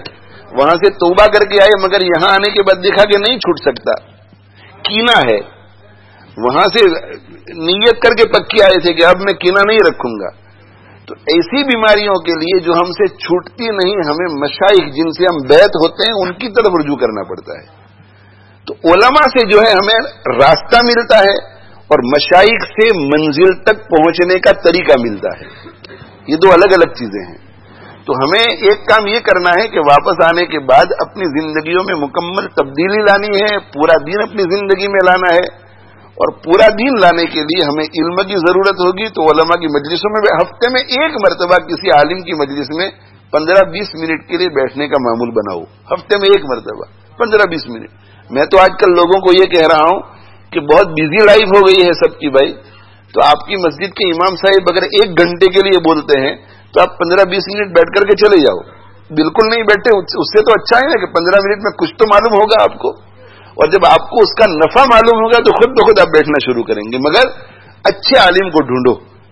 وہاں سے توبہ کر کے آئے مگر یہاں آنے کے بعد دیکھا کہ نہیں چھوٹ سکتا، کینہ ہے، وہاں سے نیت کر کے پکی آئے تھے کہ اب میں کینہ نہیں رکھوں گا. تو ایسی بیماریوں کے لیے جو ہم سے چھوٹتی نہیں، ہمیں مشائخ جن سے ہم بیعت ہوتے ہیں ان کی طرف رجوع کرنا پڑتا ہے. تو علماء سے جو ہے ہمیں راستہ ملتا ہے اور مشائخ سے منزل تک پہنچنے کا طریقہ ملتا ہے. یہ دو الگ الگ چیزیں ہیں. تو ہمیں ایک کام یہ کرنا ہے کہ واپس آنے کے بعد اپنی زندگیوں میں مکمل تبدیلی لانی ہے، پورا دین اپنی زندگی میں لانا ہے. اور پورا دین لانے کے لیے ہمیں علم کی ضرورت ہوگی. تو علماء کی مجلسوں میں ہفتے میں ایک مرتبہ کسی عالم کی مجلس میں 15-20 منٹ کے لیے بیٹھنے کا معمول بناؤ. ہفتے میں ایک مرتبہ 15-20 منٹ. میں تو آج کل لوگوں کو یہ کہہ رہا ہوں کہ بہت بزی لائف ہو گئی ہے سب کی بھائی. تو آپ کی مسجد کے امام صاحب اگر 1 گھنٹے کے لیے بولتے ہیں تو آپ 15-20 منٹ بیٹھ کر کے چلے جاؤ. بالکل نہیں بیٹھے اس سے تو اچھا ہے نا کہ 15 منٹ میں کچھ تو معلوم ہوگا آپ کو. اور جب آپ کو اس کا نفع معلوم ہوگا تو خود بخود آپ بیٹھنا شروع کریں گے. مگر اچھے عالم کو ڈھونڈو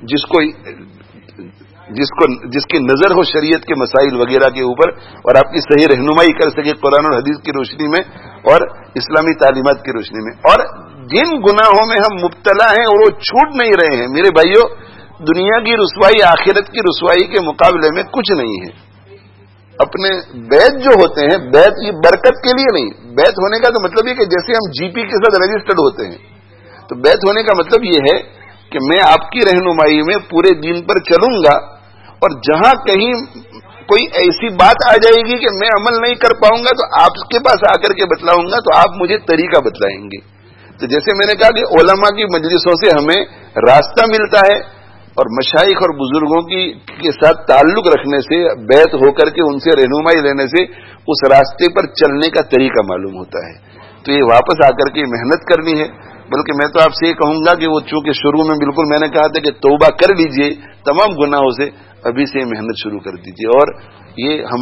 جس کی نظر ہو شریعت کے مسائل وغیرہ کے اوپر اور آپ کی صحیح رہنمائی کر سکے قرآن اور حدیث کی روشنی میں اور اسلامی تعلیمات کی روشنی میں. اور جن گناہوں میں ہم مبتلا ہیں اور وہ چھوٹ نہیں رہے ہیں میرے بھائیوں، دنیا کی رسوائی آخرت کی رسوائی کے مقابلے میں کچھ نہیں ہے. اپنے بیت جو ہوتے ہیں، بیت یہ برکت کے لیے نہیں. بیت ہونے کا تو مطلب یہ کہ جیسے ہم جی پی کے ساتھ رجسٹرڈ ہوتے ہیں، تو بیت ہونے کا مطلب یہ ہے کہ میں آپ کی رہنمائی میں پورے دین پر چلوں گا اور جہاں کہیں کوئی ایسی بات آ جائے گی کہ میں عمل نہیں کر پاؤں گا تو آپ کے پاس آ کر کے بتلاؤں گا تو آپ مجھے طریقہ بتلائیں گے. تو جیسے میں نے کہا کہ علماء کی مجلسوں سے ہمیں راستہ ملتا ہے اور مشائخ اور بزرگوں کے ساتھ تعلق رکھنے سے، بیعت ہو کر کے ان سے رہنمائی لینے سے اس راستے پر چلنے کا طریقہ معلوم ہوتا ہے. تو یہ واپس آ کر کے محنت کرنی ہے. بلکہ میں تو آپ سے یہ کہوں گا کہ وہ چونکہ شروع میں بالکل میں نے کہا تھا کہ توبہ کر لیجئے تمام گناہوں سے، ابھی سے محنت شروع کر دیجئے. اور یہ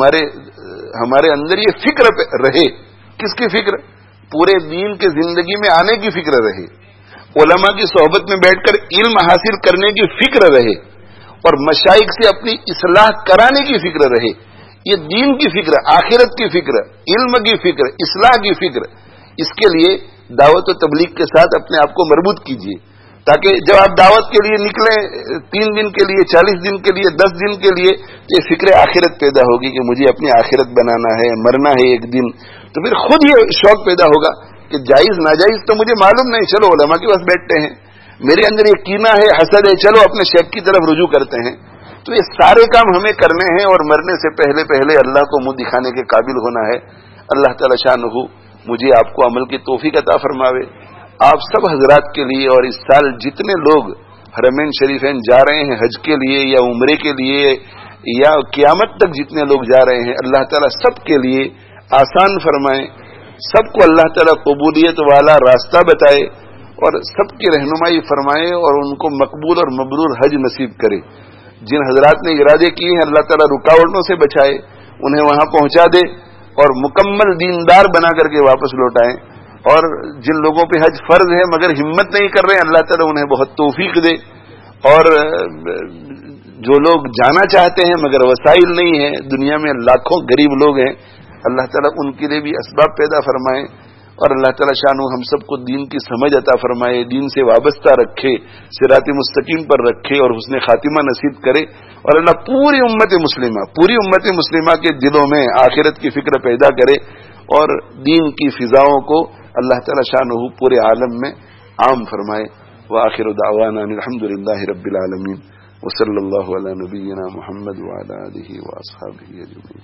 ہمارے اندر یہ فکر رہے. کس کی فکر؟ پورے دین کے زندگی میں آنے کی فکر رہے، علماء کی صحبت میں بیٹھ کر علم حاصل کرنے کی فکر رہے اور مشائخ سے اپنی اصلاح کرانے کی فکر رہے. یہ دین کی فکر، آخرت کی فکر، علم کی فکر، اصلاح کی فکر. اس کے لیے دعوت و تبلیغ کے ساتھ اپنے آپ کو مربوط کیجیے تاکہ جب آپ دعوت کے لیے نکلیں 3 دن کے لیے، 40 دن کے لیے، 10 دن کے لیے، یہ فکر آخرت پیدا ہوگی کہ مجھے اپنی آخرت بنانا ہے، مرنا ہے ایک دن. تو پھر خود یہ شوق پیدا ہوگا کہ جائز ناجائز تو مجھے معلوم نہیں، چلو علماء کے پاس بیٹھتے ہیں. میرے اندر یہ کینہ ہے، حسد ہے، چلو اپنے شیخ کی طرف رجوع کرتے ہیں. تو یہ سارے کام ہمیں کرنے ہیں اور مرنے سے پہلے اللہ کو منہ دکھانے کے قابل ہونا ہے. اللہ تعالی شانہ مجھے آپ کو عمل کی توفیق عطا فرماوے. آپ سب حضرات کے لیے اور اس سال جتنے لوگ حرمین شریفین جا رہے ہیں حج کے لیے یا عمرے کے لیے یا قیامت تک جتنے لوگ جا رہے ہیں، اللہ تعالیٰ سب کے لیے آسان فرمائے، سب کو اللہ تعالیٰ قبولیت والا راستہ بتائے اور سب کی رہنمائی فرمائے اور ان کو مقبول اور مبرور حج نصیب کرے. جن حضرات نے ارادے کیے ہیں اللہ تعالیٰ رکاوٹوں سے بچائے، انہیں وہاں پہنچا دے اور مکمل دیندار بنا کر کے واپس لوٹائیں. اور جن لوگوں پہ حج فرض ہے مگر ہمت نہیں کر رہے، اللہ تعالیٰ انہیں بہت توفیق دے. اور جو لوگ جانا چاہتے ہیں مگر وسائل نہیں ہیں، دنیا میں لاکھوں غریب لوگ ہیں، اللہ تعالیٰ ان کے لیے بھی اسباب پیدا فرمائے. اور اللہ تعالیٰ شانو ہم سب کو دین کی سمجھ عطا فرمائے، دین سے وابستہ رکھے، صراط مستقیم پر رکھے اور حسن خاتمہ نصیب کرے. اور اللہ پوری امت مسلمہ کے دلوں میں آخرت کی فکر پیدا کرے اور دین کی فضاؤں کو اللہ تعالیٰ شانہ پورے عالم میں عام فرمائے. وآخر دعوانا الحمدللہ رب العالمین وصلی اللہ علی نبینا محمد وعلی آلہ واصحابہ اجمعین.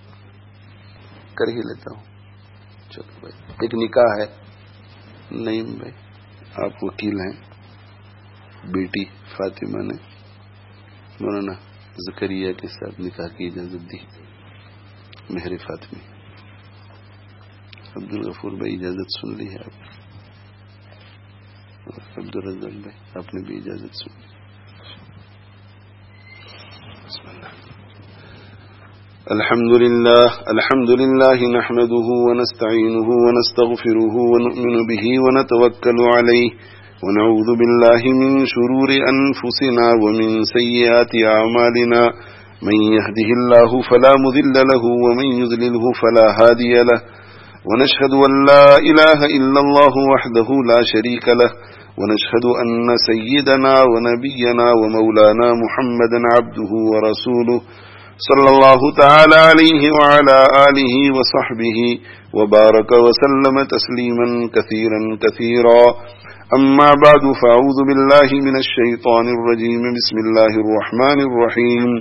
کر ہی لیتا ہوں. چلو بھائی، ایک نکاح ہے. نعیم بھائی آپ وکیل ہیں، بیٹی فاطمہ نے مولانا زکریا کے ساتھ نکاح کی اجازت دی. مہر فاطمی. عبدالغفور بھائی اجازت سن لی ہے آپ؟ عبدالرزاق بھائی آپ نے بھی اجازت سن لی. بسم اللہ. الحمد لله نحمده ونستعينه ونستغفره ونؤمن به ونتوكل عليه ونعوذ بالله من شرور أنفسنا ومن سيئات أعمالنا من يهده الله فلا مضل له ومن يضلله فلا هادي له ونشهد أن لا إله إلا الله وحده لا شريك له ونشهد أن سيدنا ونبينا ومولانا محمدا عبده ورسوله صلى الله تعالى عليه وعلى آله وصحبه وبارك وسلم تسليما كثيرا كثيرا أما بعد فأعوذ بالله من الشيطان الرجيم بسم الله الرحمن الرحيم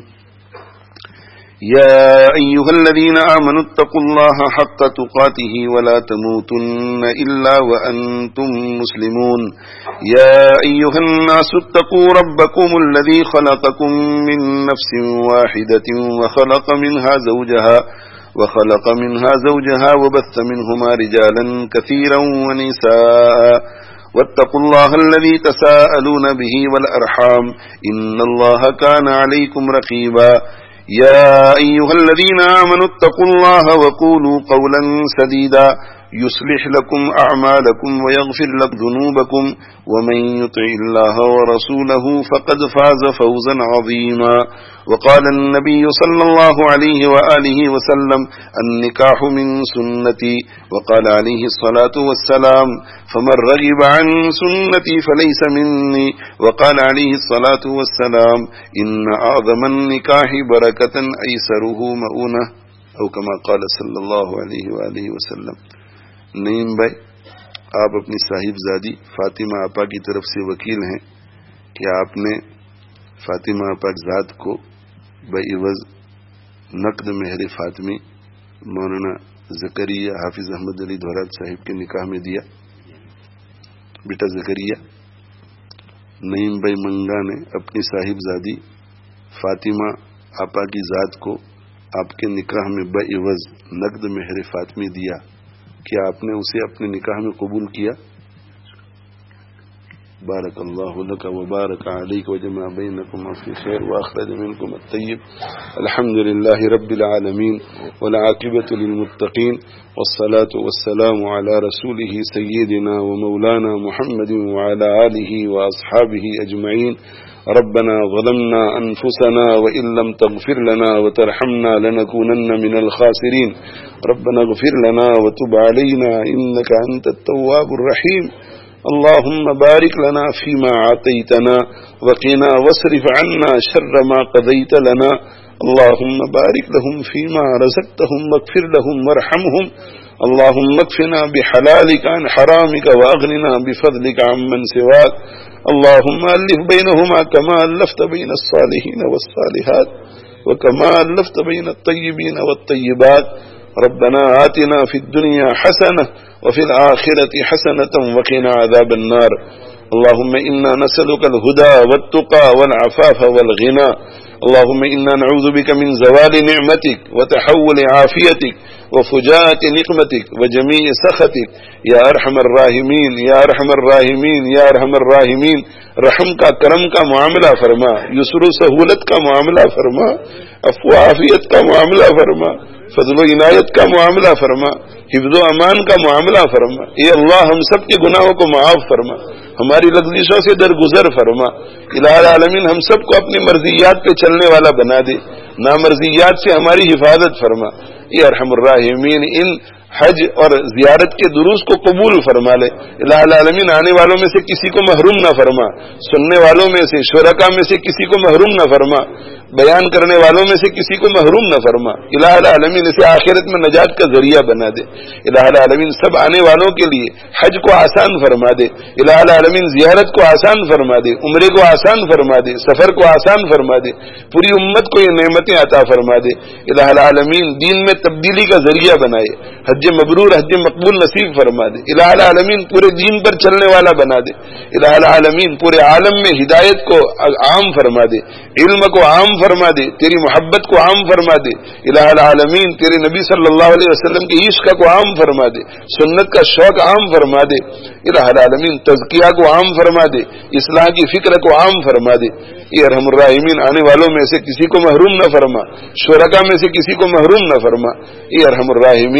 يا أيها الذين آمنوا اتقوا الله حق تقاته ولا تموتن إلا وأنتم مسلمون يا أيها الناس اتقوا ربكم الذي خلقكم من نفس واحدة وخلق منها زوجها وبث منهما رجالا كثيرا ونساء واتقوا الله الذي تساءلون به والأرحام إن الله كان عليكم رقيبا يا أيها الذين آمنوا اتقوا الله وقولوا قولا سديدا يصلح لكم أعمالكم ويغفر لكم ذنوبكم ومن يطع الله ورسوله فقد فاز فوزا عظيما وقال النبي صلى الله عليه وآله وسلم النكاح من سنتي وقال عليه الصلاة والسلام فمن رغب عن سنتي فليس مني وقال عليه الصلاة والسلام إن أعظم النكاح بركة أيسره مؤونة أو كما قال صلى الله عليه وآله وسلم. نعیم بھائی، آپ اپنی صاحب زادی فاطمہ آپا کی طرف سے وکیل ہیں کہ آپ نے فاطمہ آپا ذات کو بعوض نقد مہر فاطمی مولانا زکریا حافظ احمد علی دھورات صاحب کے نکاح میں دیا. بیٹا زکریا، نعیم بھائی منگا نے اپنی صاحب زادی فاطمہ آپا کی ذات کو آپ کے نکاح میں بعوض نقد مہر فاطمی دیا. کیا آپ نے اسے اپنے نکاح میں قبول کیا؟ بارک اللہ لک وبارک علیک وجمع بینکم فی خیر واخرج منکم الطیب. الحمد للہ رب العالمین والعاقبۃ للمتقین والصلاة والسلام علی رسولہ سیدنا ومولانا محمد وعلی آلہ واصحابہ اجمعین. ربنا ظلمنا أنفسنا وإن لم تغفر لنا وترحمنا لنكونن من الخاسرين. ربنا اغفر لنا وتب علينا إنك أنت التواب الرحيم. اللهم بارك لنا فيما عطيتنا وقنا واصرف عنا شر ما قضيت لنا. اللهم بارك لهم فيما رزقتهم واغفر لهم وارحمهم. اللهم اكفنا بحلالك عن حرامك وأغننا بفضلك عمن سواك. اللهم ألف بينهما كما ألفت بين الصالحين والصالحات وكما ألفت بين الطيبين والطيبات. ربنا آتنا في الدنيا حسنة وفي الآخرة حسنة وقنا عذاب النار. اللهم إنا نسألك الهدى والتقى والعفاف والغنى. اللهم إنا نعوذ بك من زوال نعمتك وتحول عافيتك وفجاءة نقمتك وجميع سخطك یا ارحم الراحمین یا ارحم الراحمین یا ارحم الراحمین. رحم کا کرم کا معاملہ فرما، یسر و سہولت کا معاملہ فرما، عفو عافیت کا معاملہ فرما، فضل و عنایت کا معاملہ فرما، حفظ و امان کا معاملہ فرما. اے اللہ ہم سب کے گناہوں کو معاف فرما، ہماری لغزشوں سے درگزر فرما. الہ العالمین ہم سب کو اپنی مرضیات پہ چلنے والا بنا دے، نامرضیات سے ہماری حفاظت فرما. اے ارحم الراحمین ان حج اور زیارت کے دروس کو قبول فرما لے. الہ العالمین آنے والوں میں سے کسی کو محروم نہ فرما، سننے والوں میں سے شرکا میں سے کسی کو محروم نہ فرما، بیان کرنے والوں میں سے کسی کو محروم نہ فرما. الہ العالمین اسے آخرت میں نجات کا ذریعہ بنا دے. الہ العالمین سب آنے والوں کے لیے حج کو آسان فرما دے. الہ العالمین زیارت کو آسان فرما دے، عمرے کو آسان فرما دے، سفر کو آسان فرما دے. پوری امت کو یہ نعمتیں عطا فرما دے. الہ العالمین دین میں تبدیلی کا ذریعہ بنائے، حج مبرور حج مقبول نصیب فرما دے. الہ العالمین پورے دین پر چلنے والا بنا دے. الہ العالمین پورے عالم میں ہدایت کو عام فرما دے، علم کو عام فرما دے، تیری محبت کو عام فرما دے. الہ العالمین تیرے نبی صلی اللہ علیہ وسلم کے عشق کو عام فرما دے، سنت کا شوق عام فرما دے. الہ العالمین تزکیہ کو عام فرما دے، اصلاح کی فکر کو عام فرما دے. یہ ارحم الراحمین آنے والوں میں سے کسی کو محروم نہ فرما، شرکا میں سے کسی کو محروم نہ فرما. یہ ارحم الراحمین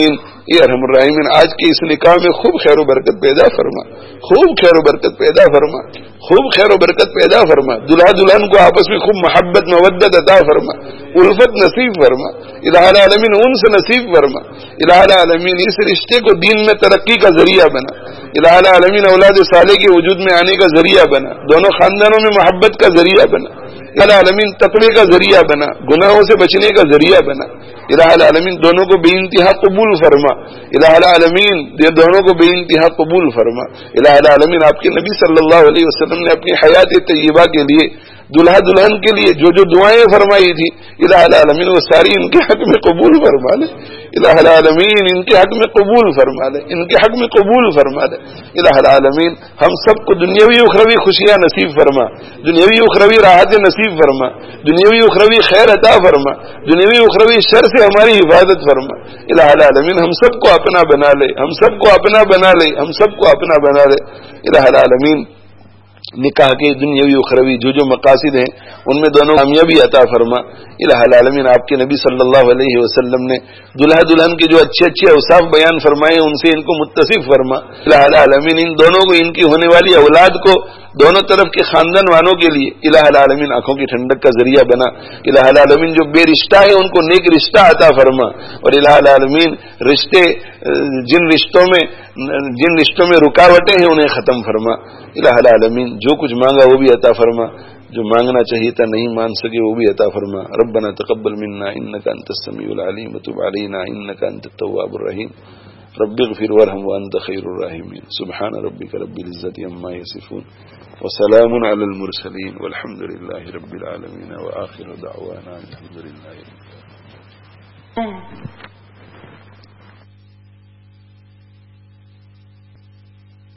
یہ ارحم الراحمین آج کے اس نکاح میں خوب خیر و برکت پیدا فرما، خوب خیر و برکت پیدا فرما، خوب خیر و برکت پیدا فرما، دلہا دلہن کو آپس میں خوب محبت مودت عطا فرما، الفت نصیب فرما، الہ العالمین انس نصیب فرما، الہ العالمین اس رشتے کو دین میں ترقی کا ذریعہ بنا، الہ العالمین اولاد صالح کے وجود میں آنے کا ذریعہ بنا، دونوں خاندانوں میں محبت کا ذریعہ بنا، الہ العالمین تقوی کا ذریعہ بنا، گناہوں سے بچنے کا ذریعہ بنا، الہ العالمین دونوں کو بے انتہا قبول فرما، الہ العالمین یہ دونوں کو بے انتہا قبول فرما، الہ العالمین آپ کے نبی صلی اللہ علیہ وسلم نے اپنی حیات طیبہ کے لیے دلہا دلہن کے لیے جو جو دعائیں فرمائی تھی الہ العالمین وہ ساری ان کے حق میں قبول فرما لے، الہ العالمین ان کے حق میں قبول فرما لے، ان کے حق میں قبول فرما لے، الہ العالمین ہم سب کو دنیاوی اخروی خوشیاں نصیب فرما، دنیاوی اخروی راحت نصیب فرما، دنیاوی اخروی خیر عطا فرما، دنیاوی اخروی شر سے ہماری حفاظت فرما، الہ العالمین ہم سب کو اپنا بنا لے، ہم سب کو اپنا بنا لے، ہم سب کو اپنا بنا لے، الہ العالمین نکاح کے دنیاوی اخروی جو جو مقاصد ہیں ان میں دونوں کامیابی عطا فرما، الہ العالمین آپ کے نبی صلی اللہ علیہ وسلم نے دلہا دلہن کے جو اچھے اچھے اوصاف بیان فرمائے ان سے ان کو متصف فرما، الہ العالمین ان دونوں کو ان کی ہونے والی اولاد کو دونوں طرف کے خاندان والوں کے لیے الہ العالمین آنکھوں کی ٹھنڈک کا ذریعہ بنا، الہ العالمین جو بے رشتہ ہے ان کو نیک رشتہ عطا فرما، اور الہ العالمین رشتے جن رشتوں میں رکاوٹیں ہیں انہیں ختم فرما، الہ العالمین جو کچھ مانگا وہ بھی عطا فرما، جو مانگنا چاہیے تھا نہیں مان سکے وہ بھی عطا فرما، ربنا تقبل منا انک انت السمیع العلیم وتب علینا انک انت التواب الرحیم، رب اغفر وارحم وانت خیر الراحمین، سبحان ربک رب العزۃ عما یصفون وسلام علی المرسلین والحمد للہ رب العالمین وآخر دعوانا الحمد للہ۔